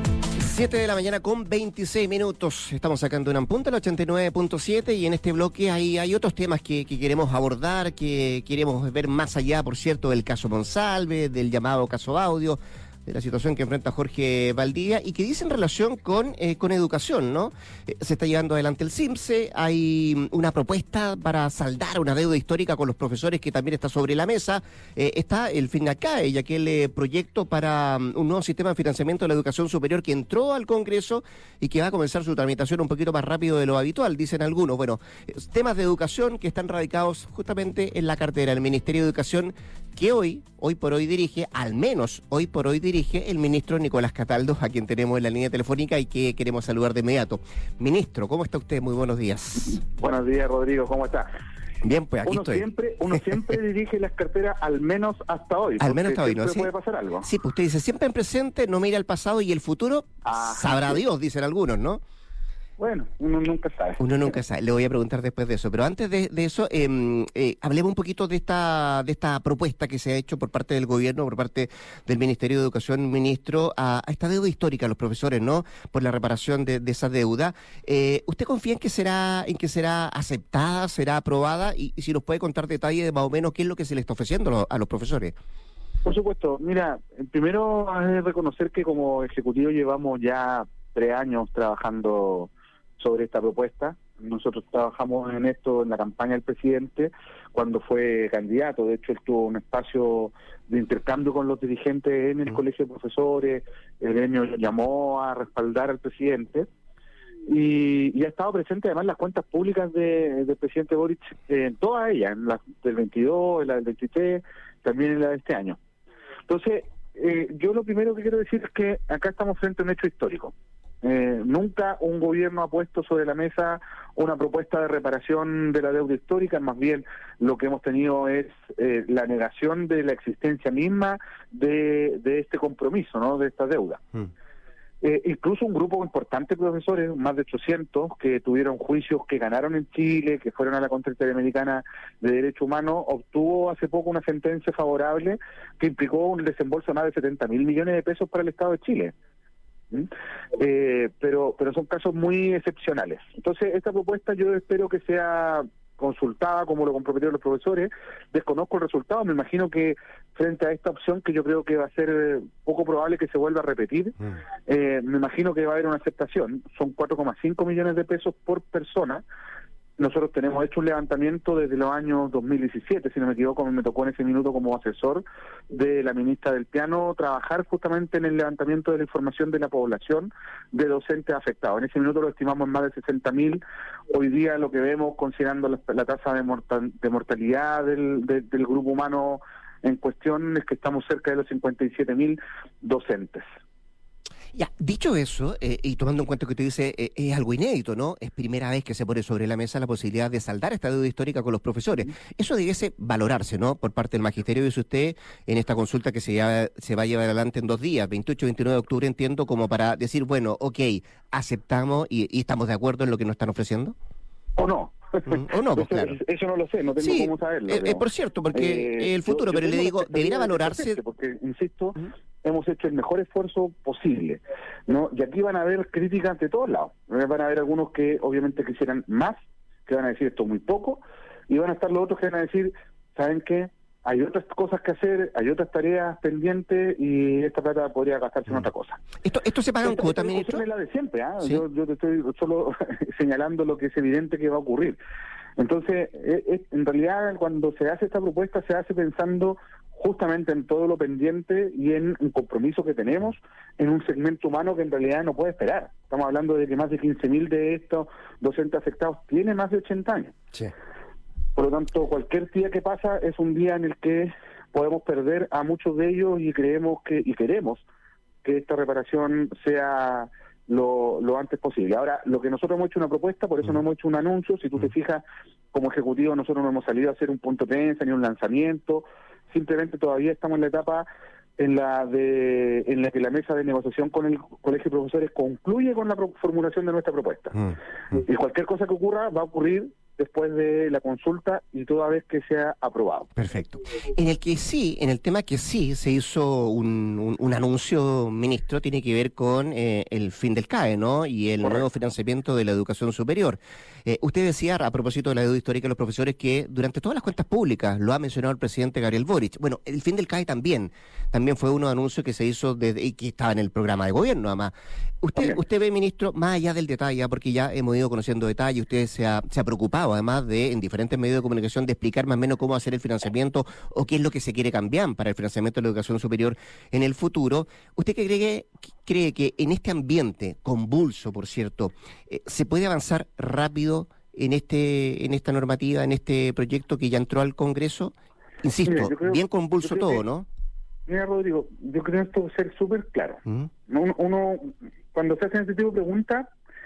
siete de la mañana con veintiséis minutos. Estamos sacando una punta al ochenta y nueve punto siete y en este bloque hay, hay otros temas que, que queremos abordar, que queremos ver más allá, por cierto, del caso Monsalve, del llamado caso Audio, de la situación que enfrenta Jorge Valdivia y que dice en relación con, eh, con educación, ¿no? Eh, se está llevando adelante el CIMSE, hay una propuesta para saldar una deuda histórica con los profesores que también está sobre la mesa, eh, está el FINACAE y aquel eh, proyecto para um, un nuevo sistema de financiamiento de la educación superior que entró al Congreso y que va a comenzar su tramitación un poquito más rápido de lo habitual, dicen algunos. Bueno, eh, temas de educación que están radicados justamente en la cartera del Ministerio de Educación que hoy, hoy por hoy dirige, al menos hoy por hoy dirige el ministro Nicolás Cataldo, a quien tenemos en la línea telefónica y que queremos saludar de inmediato. Ministro, ¿cómo está usted? Muy buenos días. Buenos días, Rodrigo, ¿cómo está? Bien, pues aquí uno estoy. Siempre, uno siempre dirige las carteras, al menos hasta hoy. Al menos hasta hoy, ¿no? ¿Sí? Puede pasar algo. Sí, pues usted dice, siempre en presente, no mira el pasado y el futuro, Ajá, sabrá sí. Dios, dicen algunos, ¿no? Bueno, uno nunca sabe. Uno nunca sabe. Le voy a preguntar después de eso. Pero antes de, de eso, eh, eh, hablemos un poquito de esta de esta propuesta que se ha hecho por parte del gobierno, por parte del Ministerio de Educación, ministro, a, a esta deuda histórica a los profesores, ¿no? Por la reparación de, de esa deuda. Eh, ¿Usted confía en que será en que será aceptada, será aprobada? Y, y si nos puede contar detalles de más o menos qué es lo que se le está ofreciendo a los profesores. Por supuesto. Mira, primero hay que reconocer que como ejecutivo llevamos ya tres años trabajando sobre esta propuesta. Nosotros trabajamos en esto en la campaña del presidente cuando fue candidato. De hecho, él tuvo un espacio de intercambio con los dirigentes en el uh-huh. Colegio de Profesores. El gremio llamó a respaldar al presidente y, y ha estado presente además en las cuentas públicas de, del presidente Boric, eh, en todas ellas, en la del veintidós, en la del veintitrés, también en la de este año. Entonces, eh, yo lo primero que quiero decir es que acá estamos frente a un hecho histórico. Eh, nunca un gobierno ha puesto sobre la mesa una propuesta de reparación de la deuda histórica, más bien lo que hemos tenido es eh, la negación de la existencia misma de, de este compromiso, ¿no? De esta deuda. Mm. Eh, incluso un grupo importante de profesores, más de ochocientos, que tuvieron juicios que ganaron en Chile, que fueron a la Corte Interamericana de Derechos Humanos, obtuvo hace poco una sentencia favorable que implicó un desembolso de más de setenta mil millones de pesos para el Estado de Chile. ¿Mm? Eh, pero, pero son casos muy excepcionales. Entonces, esta propuesta yo espero que sea consultada como lo comprometieron los profesores. Desconozco el resultado, me imagino que frente a esta opción, que yo creo que va a ser poco probable que se vuelva a repetir, mm. eh, me imagino que va a haber una aceptación. Son cuatro coma cinco millones de pesos por persona. Nosotros tenemos hecho un levantamiento desde los años dos mil diecisiete, si no me equivoco, me tocó en ese minuto como asesor de la ministra del Piano trabajar justamente en el levantamiento de la información de la población de docentes afectados. En ese minuto lo estimamos en más de sesenta mil. Hoy día lo que vemos, considerando la, la tasa de, mortal, de mortalidad del, de, del grupo humano en cuestión, es que estamos cerca de los cincuenta y siete mil docentes. Ya, dicho eso, eh, y tomando en cuenta que usted dice, eh, es algo inédito, ¿no? Es primera vez que se pone sobre la mesa la posibilidad de saldar esta deuda histórica con los profesores. Eso debiese valorarse, ¿no? Por parte del magisterio, dice usted, en esta consulta que se, ya, se va a llevar adelante en dos días, veintiocho y veintinueve de octubre, entiendo, como para decir, bueno, ok, aceptamos y, y estamos de acuerdo en lo que nos están ofreciendo. ¿O no? ¿O no? Pues, claro. Eso, eso no lo sé, no tengo sí, cómo saberlo. Eh, eh, por cierto, porque eh, el futuro, yo, yo pero le digo, debería valorarse. Porque, insisto, ¿Mm? hemos hecho el mejor esfuerzo posible, ¿no? Y aquí van a haber críticas de todos lados. Van a haber algunos que obviamente quisieran más, que van a decir esto muy poco, y van a estar los otros que van a decir, ¿saben qué? Hay otras cosas que hacer, hay otras tareas pendientes y esta plata podría gastarse en otra cosa. ¿Esto esto se paga en cuota, ministro? Es la de siempre, ¿eh? ¿Sí? yo, yo te estoy solo señalando lo que es evidente que va a ocurrir. Entonces, es, es, en realidad, cuando se hace esta propuesta, se hace pensando justamente en todo lo pendiente y en un compromiso que tenemos en un segmento humano que en realidad no puede esperar. Estamos hablando de que más de quince mil de estos docentes afectados tienen más de ochenta años. Sí. Por lo tanto, cualquier día que pasa es un día en el que podemos perder a muchos de ellos y creemos que y queremos que esta reparación sea lo, lo antes posible. Ahora, lo que nosotros hemos hecho una propuesta, por eso mm. no hemos hecho un anuncio. Si tú te fijas, como ejecutivo nosotros no hemos salido a hacer un punto de prensa ni un lanzamiento. Simplemente todavía estamos en la etapa en la de en la que la mesa de negociación con el Colegio de Profesores concluye con la pro- formulación de nuestra propuesta. Mm. Y cualquier cosa que ocurra va a ocurrir después de la consulta y toda vez que sea aprobado. Perfecto. En el que sí, en el tema que sí se hizo un, un, un anuncio, ministro, tiene que ver con eh, el fin del C A E, ¿no? Y el Correcto. Nuevo financiamiento de la educación superior. Eh, usted decía, a propósito de la deuda histórica de los profesores, que durante todas las cuentas públicas, lo ha mencionado el presidente Gabriel Boric. Bueno, el fin del C A E también, también fue uno de los anuncios que se hizo desde, y que estaba en el programa de gobierno, además. Usted, usted ve, ministro, más allá del detalle, porque ya hemos ido conociendo detalles, usted se ha, se ha preocupado, además de, en diferentes medios de comunicación, de explicar más o menos cómo hacer el financiamiento o qué es lo que se quiere cambiar para el financiamiento de la educación superior en el futuro. ¿Usted qué cree, cree que en este ambiente convulso, por cierto, eh, se puede avanzar rápido en este en esta normativa, en este proyecto que ya entró al Congreso? Insisto, mira, creo, bien convulso todo, que, ¿no? Mira, Rodrigo, yo creo esto ser súper claro. ¿Mm? Uno, uno, cuando se hacen este tipo de preguntas,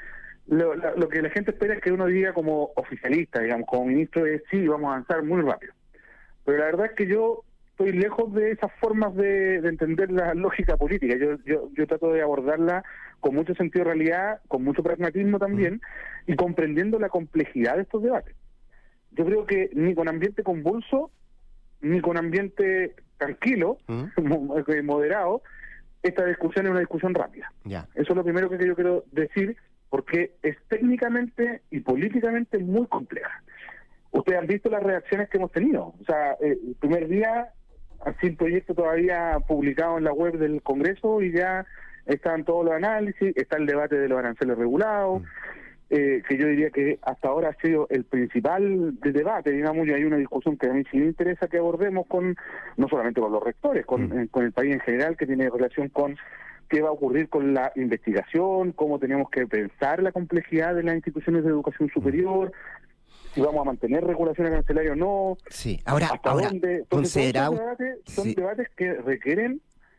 Lo, lo, lo que la gente espera es que uno diga como oficialista, digamos, como ministro, es sí, vamos a avanzar muy rápido. Pero la verdad es que yo estoy lejos de esas formas de, de entender la lógica política. Yo, yo yo trato de abordarla con mucho sentido de realidad, con mucho pragmatismo también, y comprendiendo la complejidad de estos debates. Yo creo que ni con ambiente convulso, ni con ambiente tranquilo, ¿Mm? moderado, esta discusión es una discusión rápida. Yeah. Eso es lo primero que yo quiero decir, porque es técnicamente y políticamente muy compleja. Ustedes han visto las reacciones que hemos tenido. O sea, eh, el primer día, así el proyecto todavía publicado en la web del Congreso y ya están todos los análisis, está el debate de los aranceles regulados, mm. eh, que yo diría que hasta ahora ha sido el principal de debate, digamos, y hay una discusión que a mí sí me interesa que abordemos con, no solamente con los rectores, con, mm. eh, con el país en general, que tiene relación con qué va a ocurrir con la investigación, cómo tenemos que pensar la complejidad de las instituciones de educación superior, mm. si vamos a mantener regulación arancelaria o no. Sí, ahora, hasta ahora dónde. Entonces, considerado... Debates son sí. debates que requieren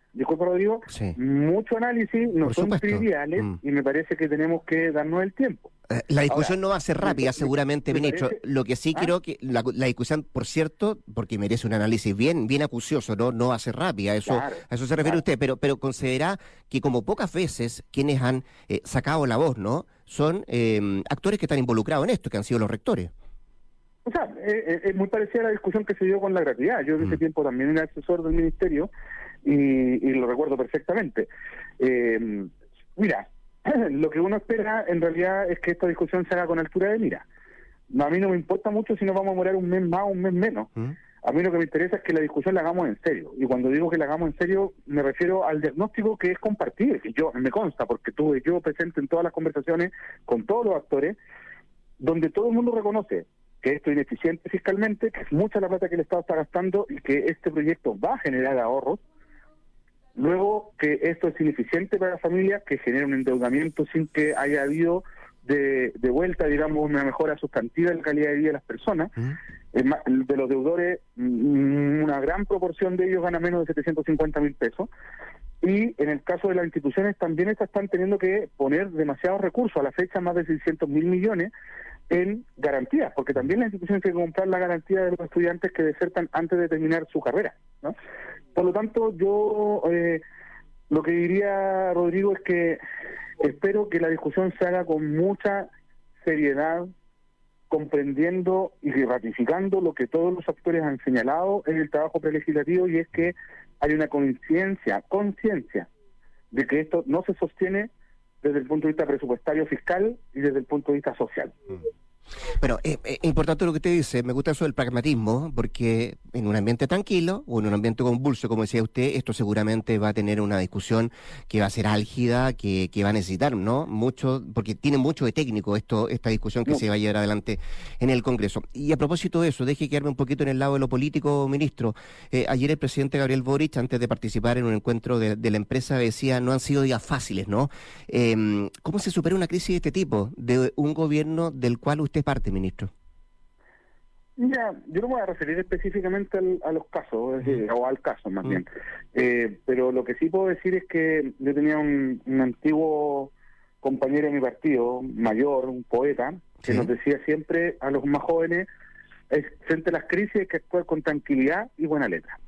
disculpa Rodrigo, sí. mucho análisis, no Por son supuesto. triviales Mm. y me parece que tenemos que darnos el tiempo. Eh, La discusión Ahora, no va a ser rápida, me- seguramente, me ministro. parece- Lo que sí ¿Ah? creo que la, la discusión, por cierto, porque merece un análisis bien, bien acucioso, no, no va a ser rápida. Eso, Claro, a eso se refiere claro. usted, pero, pero considera que como pocas veces quienes han eh, sacado la voz, ¿no? Son eh, actores que están involucrados en esto, que han sido los rectores. O sea, es, es muy parecida a la discusión que se dio con la gratuidad. Yo en ese Mm. tiempo también era asesor del ministerio y, y lo recuerdo perfectamente. Eh, mira, lo que uno espera en realidad es que esta discusión se haga con altura de mira. No, a mí no me importa mucho si nos vamos a demorar un mes más o un mes menos. ¿Mm? A mí lo que me interesa es que la discusión la hagamos en serio. Y cuando digo que la hagamos en serio, me refiero al diagnóstico que es compartido, que yo me consta, porque estuve yo presente en todas las conversaciones con todos los actores, donde todo el mundo reconoce que esto es ineficiente fiscalmente, que es mucha la plata que el Estado está gastando y que este proyecto va a generar ahorros. Luego, que esto es ineficiente para la familia, que genera un endeudamiento sin que haya habido de, de vuelta, digamos, una mejora sustantiva en la calidad de vida de las personas. ¿Mm? Es más, de los deudores, mm, una gran proporción de ellos gana menos de setecientos cincuenta mil pesos. Y en el caso de las instituciones, también estas están teniendo que poner demasiados recursos, a la fecha más de seiscientos mil millones, en garantías, porque también las instituciones tienen que comprar la garantía de los estudiantes que desertan antes de terminar su carrera, ¿no? Por lo tanto, yo eh, lo que diría, Rodrigo, es que espero que la discusión se haga con mucha seriedad, comprendiendo y ratificando lo que todos los actores han señalado en el trabajo prelegislativo, y es que hay una conciencia, conciencia de que esto no se sostiene desde el punto de vista presupuestario fiscal y desde el punto de vista social. Bueno, es eh, importante lo que usted dice, me gusta eso del pragmatismo, porque en un ambiente tranquilo o en un ambiente convulso, como decía usted, esto seguramente va a tener una discusión que va a ser álgida, que, que va a necesitar, ¿no? Mucho, porque tiene mucho de técnico esto, esta discusión que No. se va a llevar adelante en el Congreso. Y a propósito de eso, deje quedarme un poquito en el lado de lo político, ministro. Eh, ayer el presidente Gabriel Boric, antes de participar en un encuentro de, de la empresa, decía, no han sido días fáciles, ¿no? Eh, ¿Cómo se supera una crisis de este tipo, de un gobierno del cual usted es parte, ministro? Mira, yo no me voy a referir específicamente al- a los casos, es decir, o al caso más Mm. bien, eh, pero lo que sí puedo decir es que yo tenía un, un antiguo compañero de mi partido, mayor, un poeta, que Sí. nos decía siempre a los más jóvenes, es, frente a las crisis hay que actuar con tranquilidad y buena letra.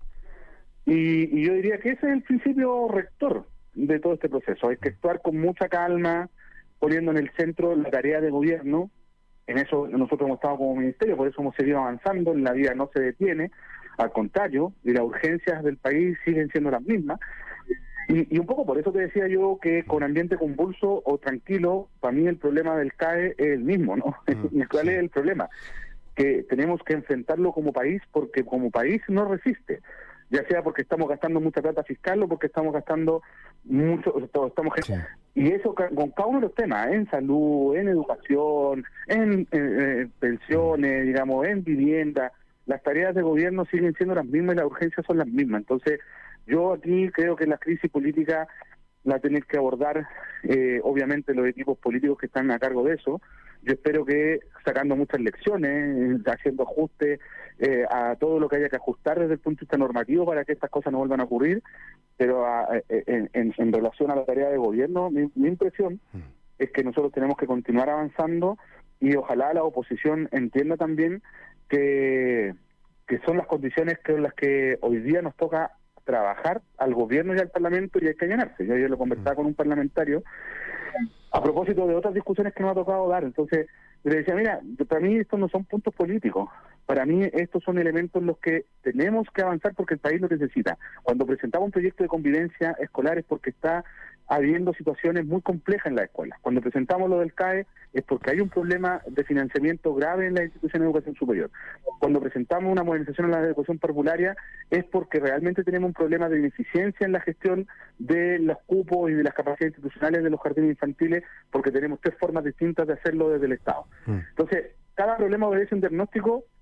Y, y yo diría que ese es el principio rector de todo este proceso, hay que actuar con mucha calma, poniendo en el centro la tarea de gobierno. En eso nosotros hemos estado como ministerio, por eso hemos seguido avanzando, la vida no se detiene, al contrario, y las urgencias del país siguen siendo las mismas. Y, y un poco por eso te decía yo que con ambiente convulso o tranquilo, para mí el problema del C A E es el mismo, ¿no? Mm, ¿Y cuál sí. es el problema? Que tenemos que enfrentarlo como país, porque como país no resiste, ya sea porque estamos gastando mucha plata fiscal o porque estamos gastando mucho, todo, estamos Sí. y eso ca- con cada uno de los temas, en salud, en educación, en eh, eh, pensiones, digamos, en vivienda, las tareas de gobierno siguen siendo las mismas y las urgencias son las mismas. Entonces, yo aquí creo que la crisis política la tenéis que abordar, eh, obviamente, los equipos políticos que están a cargo de eso. Yo espero que sacando muchas lecciones, eh, haciendo ajustes eh, a todo lo que haya que ajustar desde el punto de vista normativo para que estas cosas no vuelvan a ocurrir, pero a, en, en, en relación a la tarea de gobierno, mi, mi impresión Mm. es que nosotros tenemos que continuar avanzando y ojalá la oposición entienda también que, que son las condiciones con las que hoy día nos toca trabajar al gobierno y al Parlamento, y hay que allanarse. Yo ayer lo conversaba con un parlamentario a propósito de otras discusiones que nos ha tocado dar. Entonces, yo le decía, mira, para mí estos no son puntos políticos. Para mí estos son elementos en los que tenemos que avanzar porque el país lo necesita. Cuando presentamos un proyecto de convivencia escolar es porque está habiendo situaciones muy complejas en las escuelas. Cuando presentamos lo del C A E es porque hay un problema de financiamiento grave en la institución de educación superior. Cuando presentamos una modernización en la educación parvularia es porque realmente tenemos un problema de ineficiencia en la gestión de los cupos y de las capacidades institucionales de los jardines infantiles, porque tenemos tres formas distintas de hacerlo desde el Estado. Mm. Entonces, cada problema obedece un diagnóstico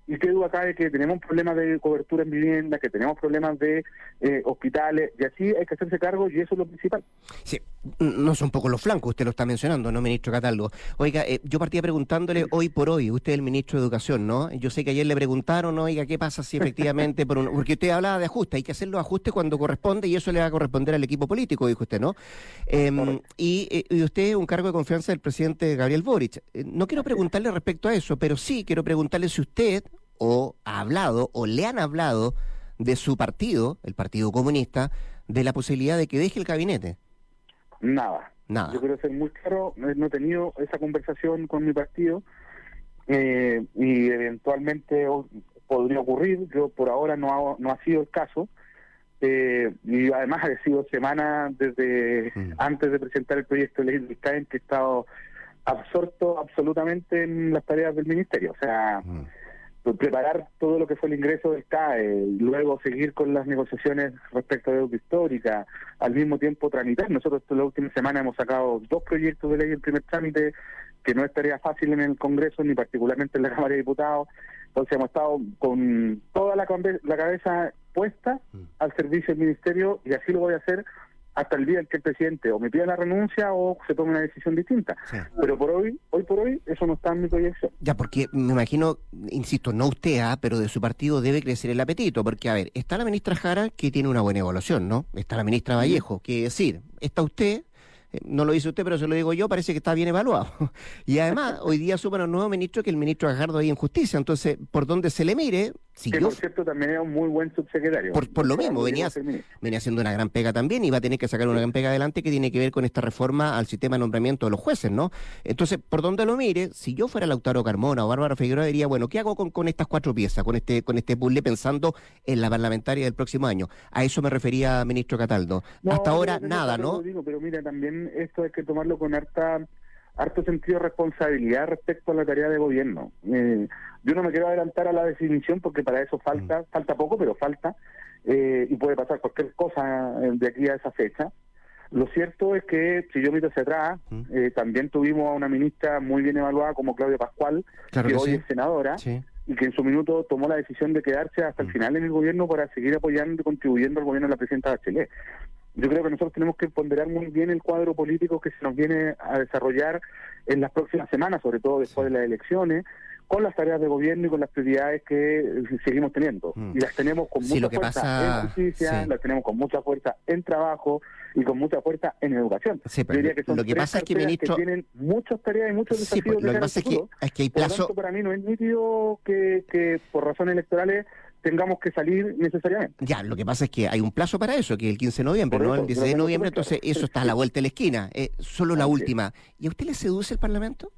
Y qué duda cabe que tenemos problemas de cobertura en vivienda, que tenemos problemas de eh, hospitales, y así hay que hacerse cargo, y eso es lo principal. Sí, no son pocos los flancos, usted lo está mencionando, ¿no, ministro Cataldo? Oiga, eh, yo partía preguntándole hoy por hoy, usted es el ministro de Educación, ¿no? Yo sé que ayer le preguntaron, oiga, ¿qué pasa si efectivamente, por un... porque usted hablaba de ajustes, hay que hacer los ajustes cuando corresponde, y eso le va a corresponder al equipo político, dijo usted, ¿no? Eh, y, y usted es un cargo de confianza del presidente Gabriel Boric. Eh, no quiero preguntarle respecto a eso, pero sí quiero preguntarle si usted o ha hablado, o le han hablado de su partido, el Partido Comunista, de la posibilidad de que deje el gabinete. Nada. Nada. Yo quiero ser muy claro, no, no he tenido esa conversación con mi partido, eh, y eventualmente o, podría ocurrir. Yo por ahora no ha, no ha sido el caso, eh, y además ha sido semanas desde mm. antes de presentar el proyecto de ley del C A E N que he estado absorto absolutamente en las tareas del ministerio. O sea... Mm. preparar todo lo que fue el ingreso del C A E, luego seguir con las negociaciones respecto a deuda histórica, al mismo tiempo tramitar. Nosotros la última semana hemos sacado dos proyectos de ley en primer trámite, que no es tarea fácil en el Congreso, ni particularmente en la Cámara de Diputados. Entonces hemos estado con toda la, la cabeza puesta al servicio del Ministerio, y así lo voy a hacer hasta el día en que el presidente o me pida la renuncia o se tome una decisión distinta. Sí. Pero por hoy, hoy por hoy, eso no está en mi proyección. Ya, porque me imagino, insisto, no usted, ¿ah? pero de su partido debe crecer el apetito, porque, a ver, está la ministra Jara, que tiene una buena evaluación, ¿no? Está la ministra Vallejo, que decir, está usted... No lo dice usted, pero se lo digo yo, parece que está bien evaluado. Y además, hoy día suman a un nuevo ministro, que el ministro Gajardo ahí en Justicia. Entonces, por donde se le mire... Si que yo, por cierto también era un muy buen subsecretario. Por, por lo mismo, venía, venía haciendo una gran pega también, y va a tener que sacar una gran pega adelante que tiene que ver con esta reforma al sistema de nombramiento de los jueces, ¿no? Entonces, por donde lo mire, si yo fuera Lautaro Carmona o Bárbara Figueroa, diría, bueno, ¿qué hago con, con estas cuatro piezas, con este con este puzzle, pensando en la parlamentaria del próximo año? A eso me refería, ministro Cataldo. No, Hasta ahora, no, nada, ¿no? Lo digo, pero mira, también esto hay que tomarlo con harta... harto sentido de responsabilidad respecto a la tarea de gobierno. Eh, yo no me quiero adelantar a la definición, porque para eso falta, mm. falta poco, pero falta, eh, y puede pasar cualquier cosa de aquí a esa fecha. Lo cierto es que, si yo miro hacia atrás, mm. eh, también tuvimos a una ministra muy bien evaluada como Claudia Pascual, claro que, que hoy sí. es senadora, sí. y que en su minuto tomó la decisión de quedarse hasta mm. el final en el gobierno para seguir apoyando y contribuyendo al gobierno de la presidenta Bachelet. Yo creo que nosotros tenemos que ponderar muy bien el cuadro político que se nos viene a desarrollar en las próximas semanas, sobre todo después de las elecciones, con las tareas de gobierno y con las prioridades que seguimos teniendo. Mm. Y las tenemos con sí, mucha que fuerza pasa... en justicia, sí. las tenemos con mucha fuerza en trabajo y con mucha fuerza en educación. Sí, pero Yo diría que son lo que tres pasa es que, ministro... que tienen muchas tareas y muchos sí, desafíos. Pues, lo que pasa es que, es que hay plazo... Por lo tanto, para mí no es nítido que, que por razones electorales tengamos que salir necesariamente. Ya, lo que pasa es que hay un plazo para eso, que es el quince de noviembre, Por ¿no? eso, El dieciséis de noviembre, claro. entonces eso está a la vuelta de la esquina. Eh, solo la Así última. ¿Y a usted le seduce el Parlamento?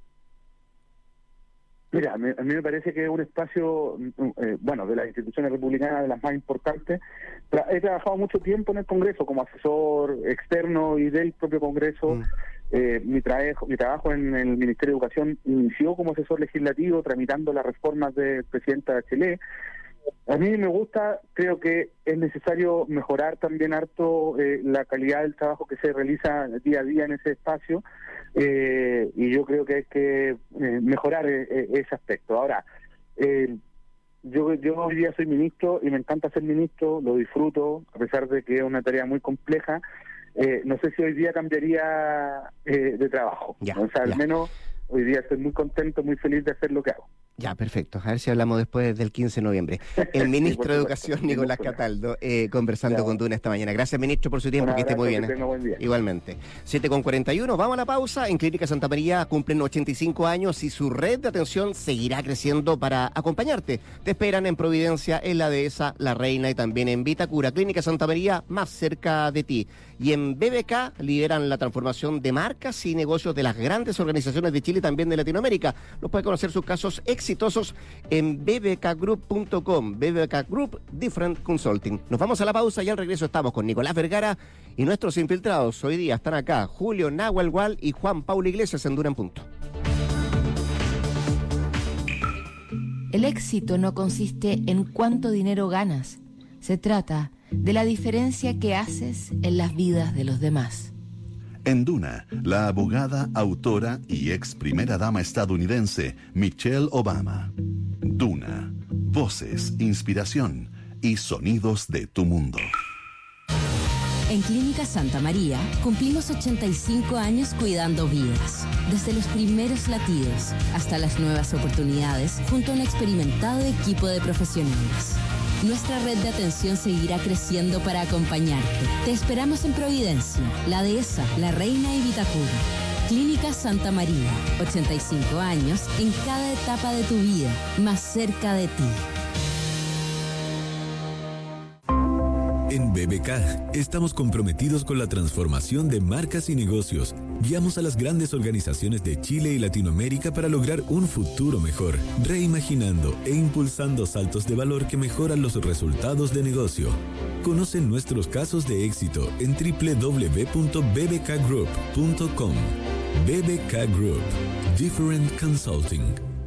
Mira, a mí, a mí me parece que es un espacio, eh, bueno, de las instituciones republicanas, de las más importantes. Tra- he trabajado mucho tiempo en el Congreso como asesor externo y del propio Congreso. Mm. Eh, mi, trabajo, mi trabajo en el Ministerio de Educación inició como asesor legislativo, tramitando las reformas del presidente Bachelet. A mí me gusta, creo que es necesario mejorar también harto eh, la calidad del trabajo que se realiza día a día en ese espacio, eh, y yo creo que hay que eh, mejorar eh, ese aspecto. Ahora, eh, yo, yo hoy día soy ministro y me encanta ser ministro, lo disfruto, a pesar de que es una tarea muy compleja. Eh, no sé si hoy día cambiaría eh, de trabajo, ya, o sea, al ya. menos hoy día estoy muy contento, muy feliz de hacer lo que hago. Ya, perfecto. A ver si hablamos después del quince de noviembre. El ministro de Educación, Nicolás Cataldo, eh, conversando ya. con Duna esta mañana. Gracias, ministro, por su tiempo. Un que esté muy bien. Que tenga buen día. Igualmente. siete con cuarenta y uno, vamos a la pausa. En Clínica Santa María cumplen ochenta y cinco años y su red de atención seguirá creciendo para acompañarte. Te esperan en Providencia, en La Dehesa, La Reina y también en Vitacura. Clínica Santa María, más cerca de ti. Y en B B K lideran la transformación de marcas y negocios de las grandes organizaciones de Chile y también de Latinoamérica. Los puede conocer sus casos exitosos en b b k group punto com. B B K Group Different Consulting. Nos vamos a la pausa y al regreso estamos con Nicolás Vergara y nuestros infiltrados. Hoy día están acá Julio Nahuel Gual y Juan Paulo Iglesias en Dura en Punto. El éxito no consiste en cuánto dinero ganas. Se trata de la diferencia que haces en las vidas de los demás. En Duna, la abogada, autora y ex primera dama estadounidense Michelle Obama. Duna, Voces, inspiración y sonidos de tu mundo. En Clínica Santa María cumplimos ochenta y cinco años cuidando vidas. Desde los primeros latidos hasta las nuevas oportunidades, junto a un experimentado equipo de profesionales. Nuestra red de atención seguirá creciendo para acompañarte. Te esperamos en Providencia, La Dehesa, La Reina y Vitacura. Clínica Santa María, ochenta y cinco años en cada etapa de tu vida, más cerca de ti. En B B K estamos comprometidos con la transformación de marcas y negocios. Guiamos a las grandes organizaciones de Chile y Latinoamérica para lograr un futuro mejor, reimaginando e impulsando saltos de valor que mejoran los resultados de negocio. Conoce nuestros casos de éxito en doble u doble u doble u punto b b k group punto com. B B K Group. Different Consulting.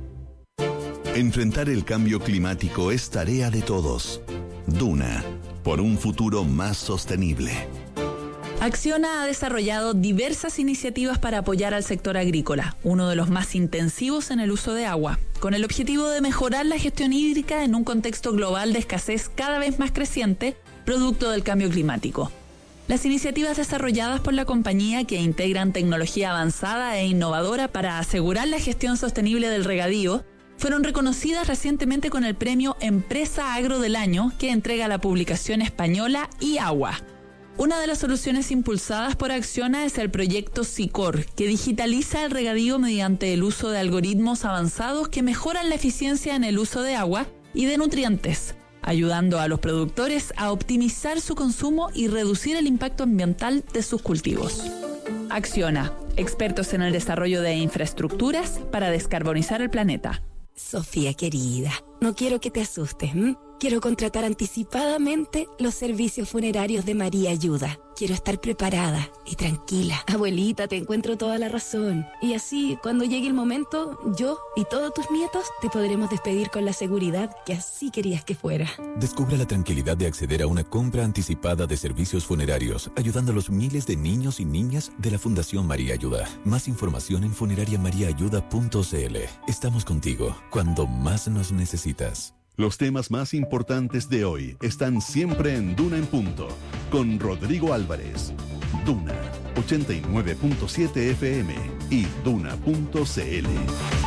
Enfrentar el cambio climático es tarea de todos. Duna, por un futuro más sostenible. Acciona ha desarrollado diversas iniciativas para apoyar al sector agrícola, uno de los más intensivos en el uso de agua, con el objetivo de mejorar la gestión hídrica en un contexto global de escasez cada vez más creciente, producto del cambio climático. Las iniciativas desarrolladas por la compañía, que integran tecnología avanzada e innovadora para asegurar la gestión sostenible del regadío, fueron reconocidas recientemente con el premio Empresa Agro del Año que entrega la publicación española iAgua. Una de las soluciones impulsadas por Acciona es el proyecto SICOR, que digitaliza el regadío mediante el uso de algoritmos avanzados que mejoran la eficiencia en el uso de agua y de nutrientes, ayudando a los productores a optimizar su consumo y reducir el impacto ambiental de sus cultivos. Acciona, expertos en el desarrollo de infraestructuras para descarbonizar el planeta. Sofía querida, no quiero que te asustes, ¿m? Quiero contratar anticipadamente los servicios funerarios de María Ayuda. Quiero estar preparada y tranquila. Abuelita, te encuentro toda la razón. Y así, cuando llegue el momento, yo y todos tus nietos te podremos despedir con la seguridad que así querías que fuera. Descubra la tranquilidad de acceder a una compra anticipada de servicios funerarios, ayudando a los miles de niños y niñas de la Fundación María Ayuda. Más información en funeraria maría ayuda punto c l. Estamos contigo cuando más nos necesitas. Los temas más importantes de hoy están siempre en Duna en Punto, con Rodrigo Álvarez. Duna, ochenta y nueve punto siete F M y duna punto c l.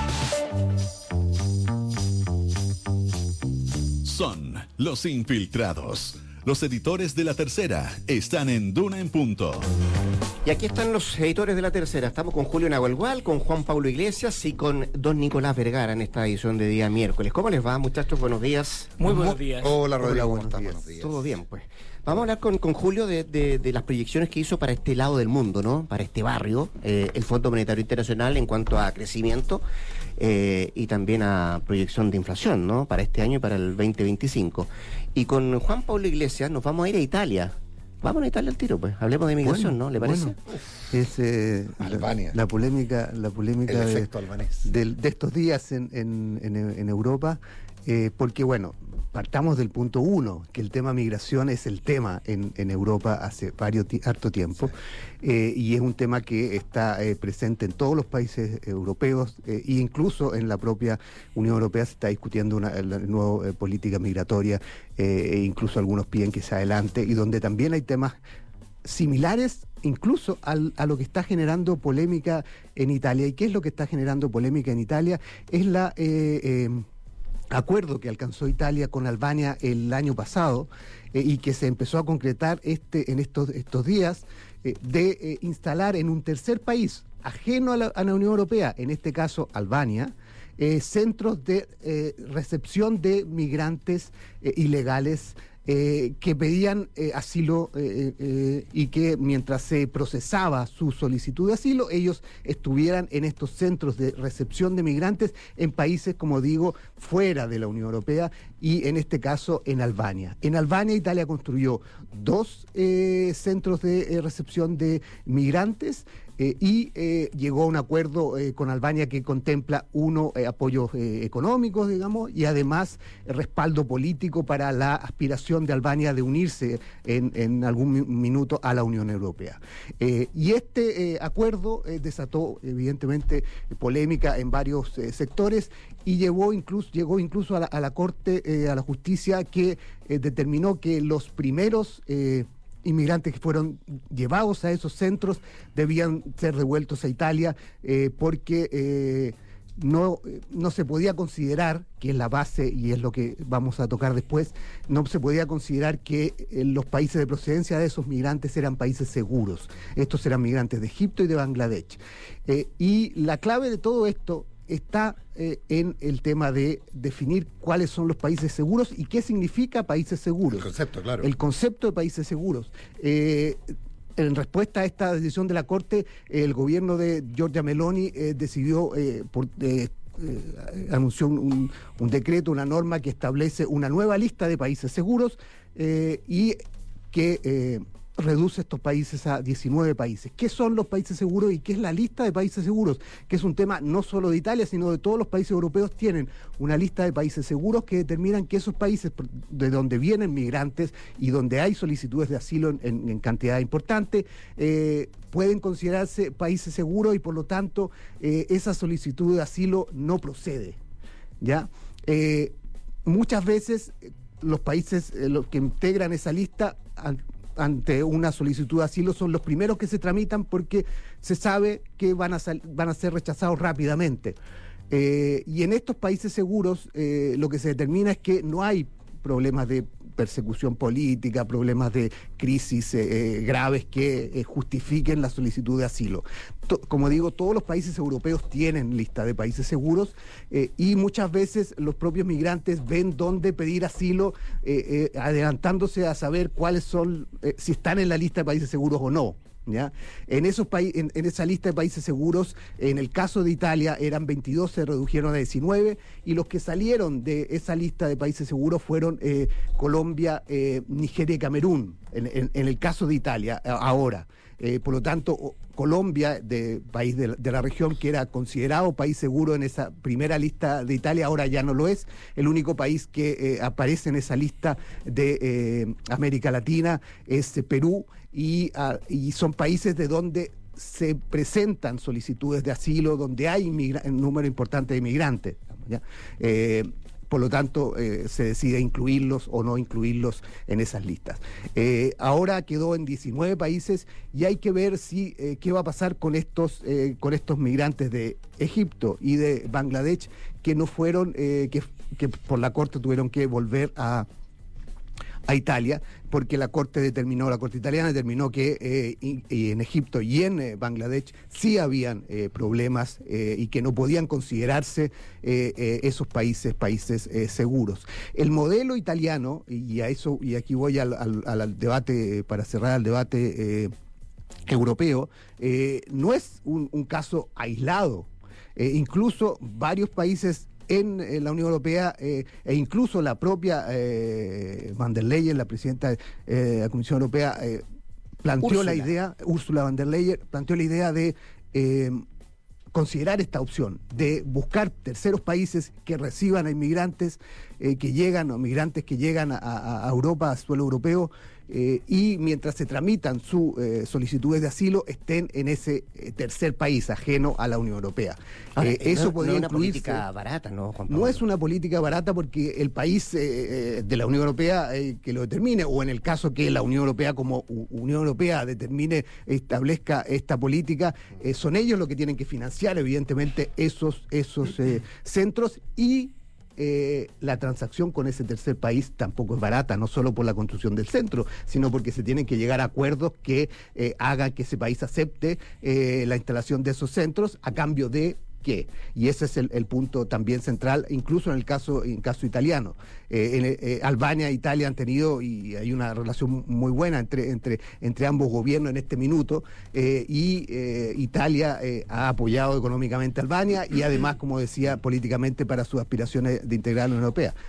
Son los infiltrados. Los editores de La Tercera están en Duna en Punto. Y aquí están los editores de La Tercera. Estamos con Julio Nahuelgual, con Juan Pablo Iglesias y con don Nicolás Vergara en esta edición de día miércoles. ¿Cómo les va, muchachos? Buenos días. Muy buenos días. Hola, Rodrigo. Hola, buenos, días. buenos días. Todo bien, pues. Vamos a hablar con, con Julio de, de, de las proyecciones que hizo para este lado del mundo, ¿no? Para este barrio, eh, el Fondo Monetario Internacional en cuanto a crecimiento eh, y también a proyección de inflación, ¿no? Para este año y para el veinte veinticinco. Y con Juan Pablo Iglesias nos vamos a ir a Italia. Vamos a Italia al tiro, pues. Hablemos de migración, bueno, ¿no? ¿Le parece? Bueno. Es eh, Albania. La, la polémica, la polémica el de, efecto albanés. De, de estos días en, en, en, en Europa, eh, porque bueno, partamos del punto uno, que el tema migración es el tema en, en Europa hace varios harto tiempo, sí. eh, y es un tema que está eh, presente en todos los países europeos eh, e incluso en la propia Unión Europea se está discutiendo una, la nueva eh, política migratoria, eh, e incluso algunos piden que se adelante, y donde también hay temas similares incluso al, a lo que está generando polémica en Italia. ¿Y qué es lo que está generando polémica en Italia? Es la eh, eh, acuerdo que alcanzó Italia con Albania el año pasado eh, y que se empezó a concretar este en estos, estos días eh, de eh, instalar en un tercer país ajeno a la, a la Unión Europea, en este caso Albania, eh, centros de eh, recepción de migrantes eh, ilegales Eh, que pedían eh, asilo eh, eh, y que mientras se procesaba su solicitud de asilo, ellos estuvieran en estos centros de recepción de migrantes en países, como digo, fuera de la Unión Europea y en este caso en Albania. En Albania, Italia construyó dos eh, centros de eh, recepción de migrantes eh, y eh, llegó a un acuerdo eh, con Albania que contempla, uno, eh, apoyos eh, económicos, digamos, y además eh, respaldo político para la aspiración de Albania de unirse en, en algún mi- minuto a la Unión Europea. Eh, y este eh, acuerdo eh, desató, evidentemente, polémica en varios eh, sectores y llevó incluso, llegó incluso a la, a la Corte, eh, a la Justicia, que eh, determinó que los primeros eh, inmigrantes que fueron llevados a esos centros debían ser devueltos a Italia eh, porque eh, no, no se podía considerar, que es la base y es lo que vamos a tocar después, no se podía considerar que eh, los países de procedencia de esos migrantes eran países seguros. Estos eran migrantes de Egipto y de Bangladesh. Eh, y la clave de todo esto está eh, en el tema de definir cuáles son los países seguros y qué significa países seguros. El concepto, claro. El concepto de países seguros. Eh, en respuesta a esta decisión de la Corte, el gobierno de Giorgia Meloni eh, decidió, eh, por, eh, eh, anunció un, un decreto, una norma que establece una nueva lista de países seguros eh, y que eh, reduce estos países a diecinueve países. ¿Qué son los países seguros y qué es la lista de países seguros? Que es un tema no solo de Italia, sino de todos los países europeos. Tienen una lista de países seguros que determinan que esos países de donde vienen migrantes y donde hay solicitudes de asilo en, en, en cantidad importante, eh, pueden considerarse países seguros y por lo tanto eh, esa solicitud de asilo no procede. ¿Ya? Eh, muchas veces eh, los países eh, los que integran esa lista han, ante una solicitud de asilo son los primeros que se tramitan porque se sabe que van a, sal, van a ser rechazados rápidamente. Eh, y en estos países seguros eh, lo que se determina es que no hay problemas de persecución política, problemas de crisis eh, graves que eh, justifiquen la solicitud de asilo. To- como digo, todos los países europeos tienen lista de países seguros eh, y muchas veces los propios migrantes ven dónde pedir asilo, eh, eh, adelantándose a saber cuáles son, eh, si están en la lista de países seguros o no. ¿Ya? En, esos paí- en, en esa lista de países seguros, en el caso de Italia eran veintidós, se redujeron a diecinueve, y los que salieron de esa lista de países seguros fueron eh, Colombia, eh, Nigeria y Camerún, en, en, en el caso de Italia, a- ahora. Eh, por lo tanto, o- Colombia, de país de, la- de la región que era considerado país seguro en esa primera lista de Italia, ahora ya no lo es. El único país que eh, aparece en esa lista de eh, América Latina es eh, Perú, y, ah, y son países de donde se presentan solicitudes de asilo, donde hay inmigra- un número importante de inmigrantes. ¿Ya? Eh, Por lo tanto, eh, se decide incluirlos o no incluirlos en esas listas. Eh, ahora quedó en diecinueve países y hay que ver si eh, qué va a pasar con estos eh, con estos migrantes de Egipto y de Bangladesh que no fueron, eh, que, que por la Corte tuvieron que volver a a Italia, porque la Corte determinó, la Corte italiana determinó que eh, y, y en Egipto y en eh, Bangladesh sí habían eh, problemas eh, y que no podían considerarse eh, eh, esos países países eh, seguros. El modelo italiano, y a eso, y aquí voy al, al, al debate, para cerrar el debate eh, europeo, eh, no es un, un caso aislado. Eh, incluso varios países en, en la Unión Europea eh, e incluso la propia eh, Van der Leyen, la presidenta eh, de la Comisión Europea, eh, planteó Úrsula. la idea, Ursula von der Leyen, planteó la idea de eh, considerar esta opción, de buscar terceros países que reciban a inmigrantes eh, que llegan, o migrantes que llegan a, a, a Europa, a suelo europeo, eh, y mientras se tramitan sus eh, solicitudes de asilo, estén en ese eh, tercer país ajeno a la Unión Europea. Ahora, eh, eso no, podría no es una incluirse. política barata, ¿no, Juan Pablo? No es una política barata porque el país eh, de la Unión Europea eh, que lo determine, o en el caso que la Unión Europea como U- Unión Europea determine, establezca esta política, eh, son ellos los que tienen que financiar evidentemente esos, esos eh, centros, y eh, la transacción con ese tercer país tampoco es barata, no solo por la construcción del centro, sino porque se tienen que llegar a acuerdos que eh, hagan que ese país acepte eh, la instalación de esos centros a cambio de qué. Y ese es el, el punto también central, incluso en el caso, en el caso italiano. Eh, en, eh, Albania e Italia han tenido, y hay una relación muy buena entre, entre, entre ambos gobiernos en este minuto, eh, y eh, Italia eh, ha apoyado económicamente a Albania y además, como decía, políticamente para sus aspiraciones de integrar a la Unión Europea.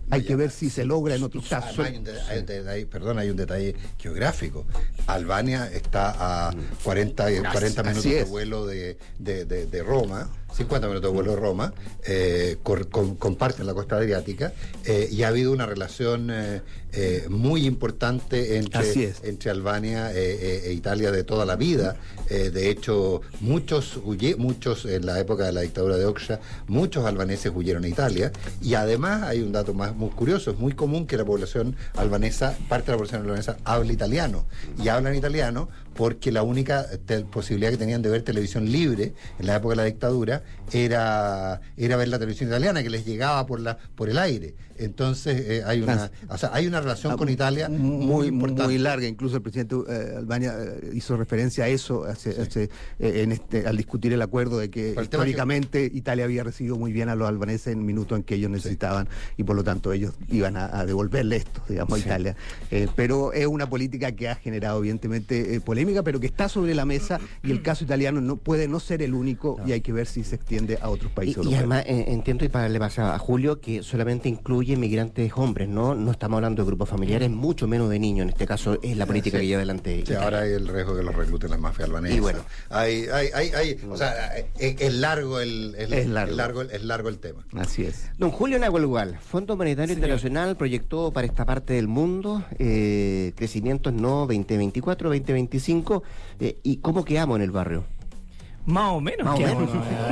Hay que ver si se logra en otros casos. Hay un, hay un detalle, perdón, hay un detalle geográfico. Albania está a cuarenta, cuarenta minutos de vuelo de, de, de, de Roma, cincuenta minutos de vuelo de Roma, eh, cor, con, comparten la costa adriática, eh, y ha habido una relación eh, eh, muy importante entre, entre Albania eh, e Italia de toda la vida. Eh, de hecho, muchos, huye, muchos en la época de la dictadura de Oksha, muchos albaneses huyeron a Italia, y además hay un dato más muy curioso, es muy común que la población albanesa, parte de la población albanesa, hable italiano, y hablan italiano porque la única te, posibilidad que tenían de ver televisión libre en la época de la dictadura era, era ver la televisión italiana, que les llegaba por la por el aire. Entonces eh, hay una o sea, hay una relación con Italia muy, muy importante. Muy larga. Incluso el presidente eh, Albania eh, hizo referencia a eso hace, sí. hace, eh, en este, al discutir el acuerdo de que Pero históricamente que... Italia había recibido muy bien a los albaneses en el minuto en que ellos necesitaban, sí. y por lo tanto ellos iban a, a devolverle esto, digamos, sí. a Italia. Eh, pero es una política que ha generado evidentemente eh, polémica, pero que está sobre la mesa, y el caso italiano no puede no ser el único, no. y hay que ver si se extiende a otros países y, europeos. Y además eh, entiendo, y para le pasa a Julio, que solamente incluye migrantes hombres, ¿no? No estamos hablando de grupos familiares, mucho menos de niños. En este caso es la política sí. que lleva adelante. Sí, ahora hay el riesgo que los recluten las mafias albanesas. Y bueno, hay, hay, hay, hay o sea, es, es largo el, el, es largo. El largo, es largo el tema. Así es. Don Julio Nahuelhual, Fondo Monetario sí, Internacional proyectó para esta parte del mundo eh, crecimientos no veinte veinticuatro, veinte veinticinco, eh, ¿y cómo quedamos en el barrio? Más o menos. Más o menos.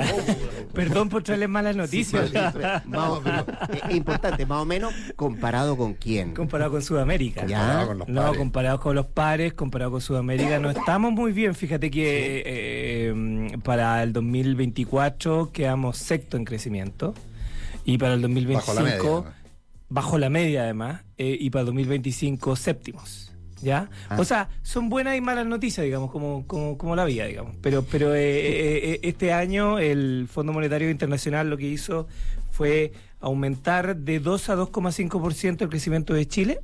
Perdón por traerles malas noticias. Sí, más o menos. Es importante, más o menos, ¿comparado con quién? Comparado con Sudamérica. ¿Ya? Comparado con los no, pares. comparado con los pares, comparado con Sudamérica, no estamos muy bien. Fíjate que eh, para el dos mil veinticuatro quedamos sexto en crecimiento, y para el dos mil veinticinco bajo la media, bajo la media además, eh, y para el dos mil veinticinco séptimos. ¿Ya? Ah. O sea, son buenas y malas noticias, digamos, como, como, como la vida, digamos. Pero, pero eh, eh, este año el Fondo Monetario Internacional lo que hizo fue aumentar de dos a dos coma cinco por ciento el crecimiento de Chile,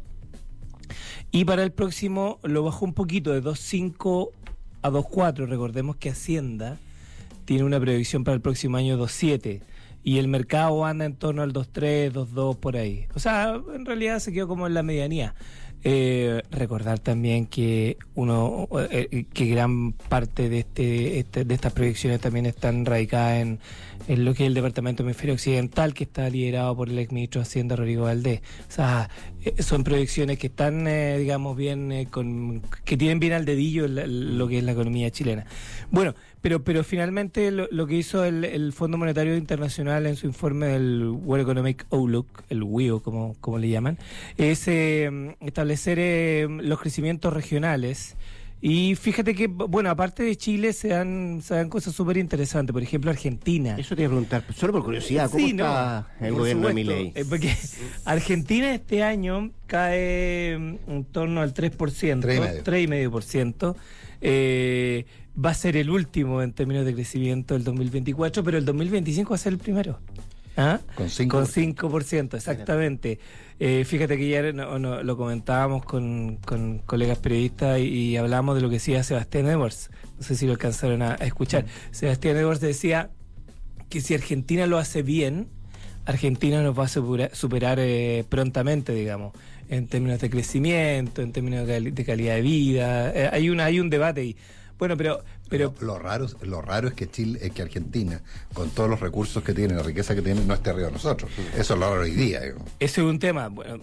y para el próximo lo bajó un poquito, de dos coma cinco a dos coma cuatro. Recordemos que Hacienda tiene una previsión para el próximo año dos coma siete. Y el mercado anda en torno al dos coma tres, dos coma dos por ahí. O sea, en realidad se quedó como en la medianía. Eh, recordar también que uno eh, que gran parte de este, este de estas proyecciones también están radicadas en, en lo que es el Departamento del Hemisferio Occidental, que está liderado por el exministro de Hacienda Rodrigo Valdés. O sea, eh, son proyecciones que están, eh, digamos, bien, eh, con que tienen bien al dedillo la, lo que es la economía chilena. Bueno, pero pero finalmente lo, lo que hizo el, el Fondo Monetario Internacional en su informe del World Economic Outlook, el W E O como, como le llaman, es eh, establecer eh, los crecimientos regionales. Y fíjate que, bueno, aparte de Chile se dan, se dan cosas súper interesantes. Por ejemplo, Argentina. Eso te iba a preguntar, solo por curiosidad, ¿cómo sí, está no, el gobierno de Milei? Eh, porque Argentina este año cae en torno al tres por ciento, tres coma cinco por ciento. Eh, va a ser el último en términos de crecimiento del dos mil veinticuatro, pero el dos mil veinticinco va a ser el primero. ¿Ah? Con cinco por ciento. Con cinco por ciento, exactamente. Eh, fíjate que ya no, no, lo comentábamos con, con colegas periodistas y, y hablábamos de lo que decía Sebastián Edwards. No sé si lo alcanzaron a, a escuchar. Mm. Sebastián Edwards decía que si Argentina lo hace bien, Argentina nos va a superar, superar eh, prontamente, digamos, en términos de crecimiento, en términos de, cal, de calidad de vida. Eh, hay, una, hay un debate ahí. Bueno, pero pero lo, lo raro lo raro es que Chile, es que Argentina, con todos los recursos que tiene, la riqueza que tiene, no esté arriba de nosotros. Eso es lo raro hoy día. Digo. Ese es un tema. Bueno, eh,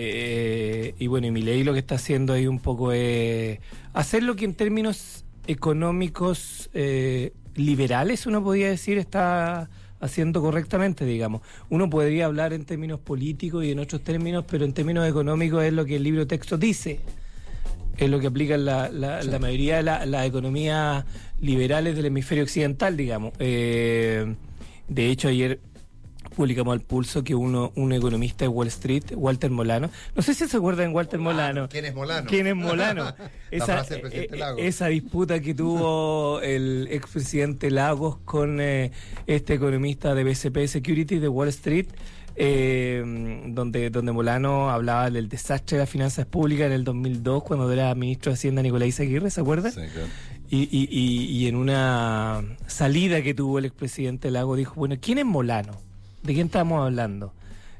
eh, y bueno, y Milei lo que está haciendo ahí un poco es hacer lo que en términos económicos eh, liberales uno podría decir está haciendo correctamente, digamos. Uno podría hablar en términos políticos y en otros términos, pero en términos económicos es lo que el libro texto dice. Es lo que aplican la, la, sí. la mayoría de las la economías liberales del hemisferio occidental, digamos. Eh, de hecho, ayer publicamos al pulso que uno un economista de Wall Street, Walter Molano, no sé si se acuerdan de Walter Molano. ¿Quién es Molano? ¿Quién es Molano? esa, eh, esa disputa que tuvo el expresidente Lagos con eh, este economista de B C P Securities de Wall Street, Eh, donde donde Molano hablaba del desastre de las finanzas públicas en el dos mil dos cuando era ministro de Hacienda Nicolás Aguirre, ¿se acuerdan? Sí, claro. y, y, y, y en una salida que tuvo el expresidente Lago dijo, bueno, ¿quién es Molano? ¿De quién estamos hablando?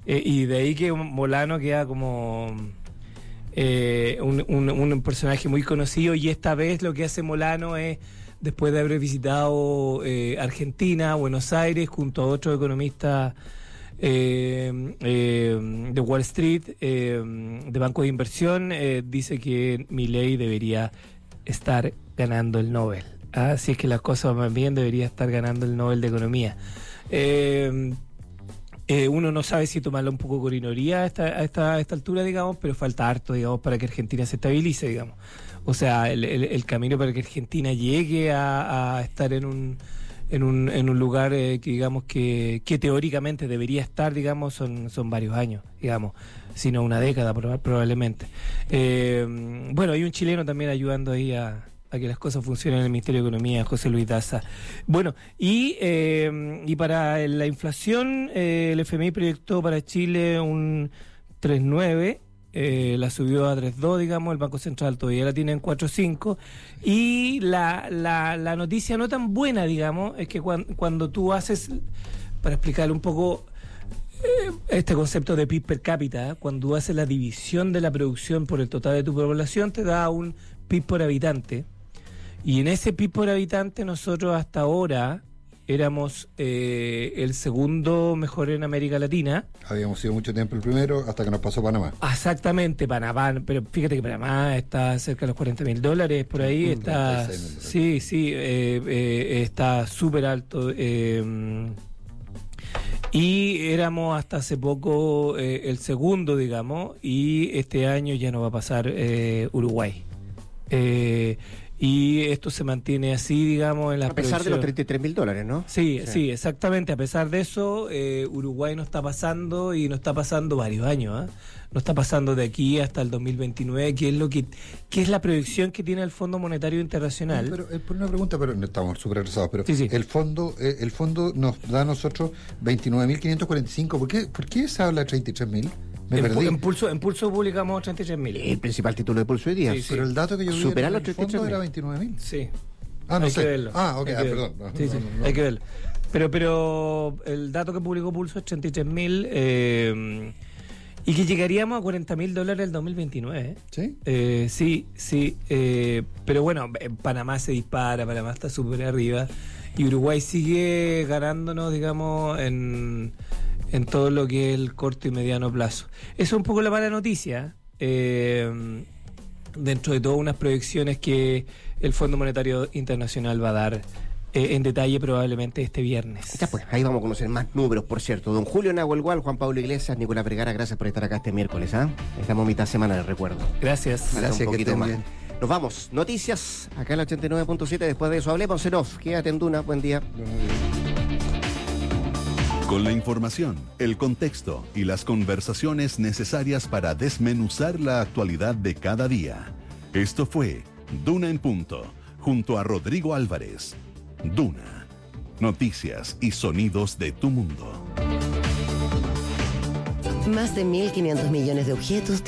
Eh, y de ahí que Molano queda como eh, un, un, un personaje muy conocido, y esta vez lo que hace Molano es, después de haber visitado eh, Argentina, Buenos Aires, junto a otros economistas eh, eh, de Wall Street, eh, de banco de inversión, eh, dice que Milei debería estar ganando el Nobel. ¿Ah? Si es que las cosas van bien, debería estar ganando el Nobel de Economía. Eh, eh, uno no sabe si tomarlo un poco con ironía a esta, a esta, a esta altura, digamos, pero falta harto, digamos, para que Argentina se estabilice, digamos. O sea, el, el, el camino para que Argentina llegue a, a estar en un en un, en un lugar eh, que digamos que, que teóricamente debería estar, digamos, son, son varios años, digamos, sino una década probablemente. Eh, bueno, hay un chileno también ayudando ahí a, a que las cosas funcionen en el Ministerio de Economía, José Luis Daza. Bueno, y, eh, y para la inflación, eh, el F M I proyectó para Chile un tres punto nueve. Eh, la subió a tres punto dos, digamos, el Banco Central todavía la tiene en cuatro punto cinco, y la, la, la noticia no tan buena, digamos, es que cuando, cuando tú haces, para explicar un poco eh, este concepto de P I B per cápita, ¿eh? Cuando tú haces la división de la producción por el total de tu población, te da un P I B por habitante, y en ese P I B por habitante nosotros hasta ahora éramos eh, el segundo mejor en América Latina. Habíamos sido mucho tiempo el primero hasta que nos pasó Panamá. Exactamente, Panamá, pero fíjate que Panamá está cerca de los cuarenta mil dólares, por ahí mm, está, sí, sí, eh, eh, está súper alto. Eh, y éramos hasta hace poco eh, el segundo, digamos, y este año ya no va a pasar eh, Uruguay. Eh, Y esto se mantiene así, digamos, en las A pesar de los treinta y tres mil dólares, ¿no? Sí, sí, sí, exactamente. A pesar de eso, eh, Uruguay no está pasando, y no está pasando varios años, ¿eh? No está pasando de aquí hasta el dos mil veintinueve, que es lo que, que es la proyección que tiene el Fondo Monetario Internacional. No, pero eh, por una pregunta, pero no estamos súper atrasados, pero sí, sí. el fondo, eh, el fondo nos da a nosotros veintinueve mil quinientos cuarenta y cinco. ¿Por qué, ¿Por qué se habla de treinta y tres mil? Me en, perdí. En Pulso, en Pulso publicamos treinta y tres mil. El principal título de Pulso hoy día. Sí, sí. Pero el dato que yo vi Superar en los el treinta y tres fondo mil. era veintinueve mil. Sí. Ah, no hay sé. que verlo. Ah, ok, hay ah, que perdón. verlo. No, sí, no, sí, no, no. hay que verlo. Pero, pero el dato que publicó Pulso es treinta y tres mil, eh, y que llegaríamos a cuarenta mil dólares el dos mil veintinueve. ¿eh? ¿Sí? Eh, sí, sí. Eh, pero bueno, Panamá se dispara, Panamá está súper arriba, y Uruguay sigue ganándonos, digamos, en, en todo lo que es el corto y mediano plazo. Eso es un poco la mala noticia. Eh, dentro de todas unas proyecciones que el Fondo Monetario Internacional va a dar eh, en detalle probablemente este viernes. Ya pues, ahí vamos a conocer más números, por cierto. Don Julio Nahuelgual, Juan Pablo Iglesias, Nicolás Vergara, gracias por estar acá este miércoles. ¿eh? Estamos mitad semana, les recuerdo. Gracias. Gracias, un poquito que más. bien. Nos vamos. Noticias, acá en el ochenta y nueve punto siete. Después de eso hablemos en off. Quédate en Duna. Buen día. Con la información, el contexto y las conversaciones necesarias para desmenuzar la actualidad de cada día. Esto fue Duna en Punto, junto a Rodrigo Álvarez. Duna. Noticias y sonidos de tu mundo. Más de mil quinientos millones de objetos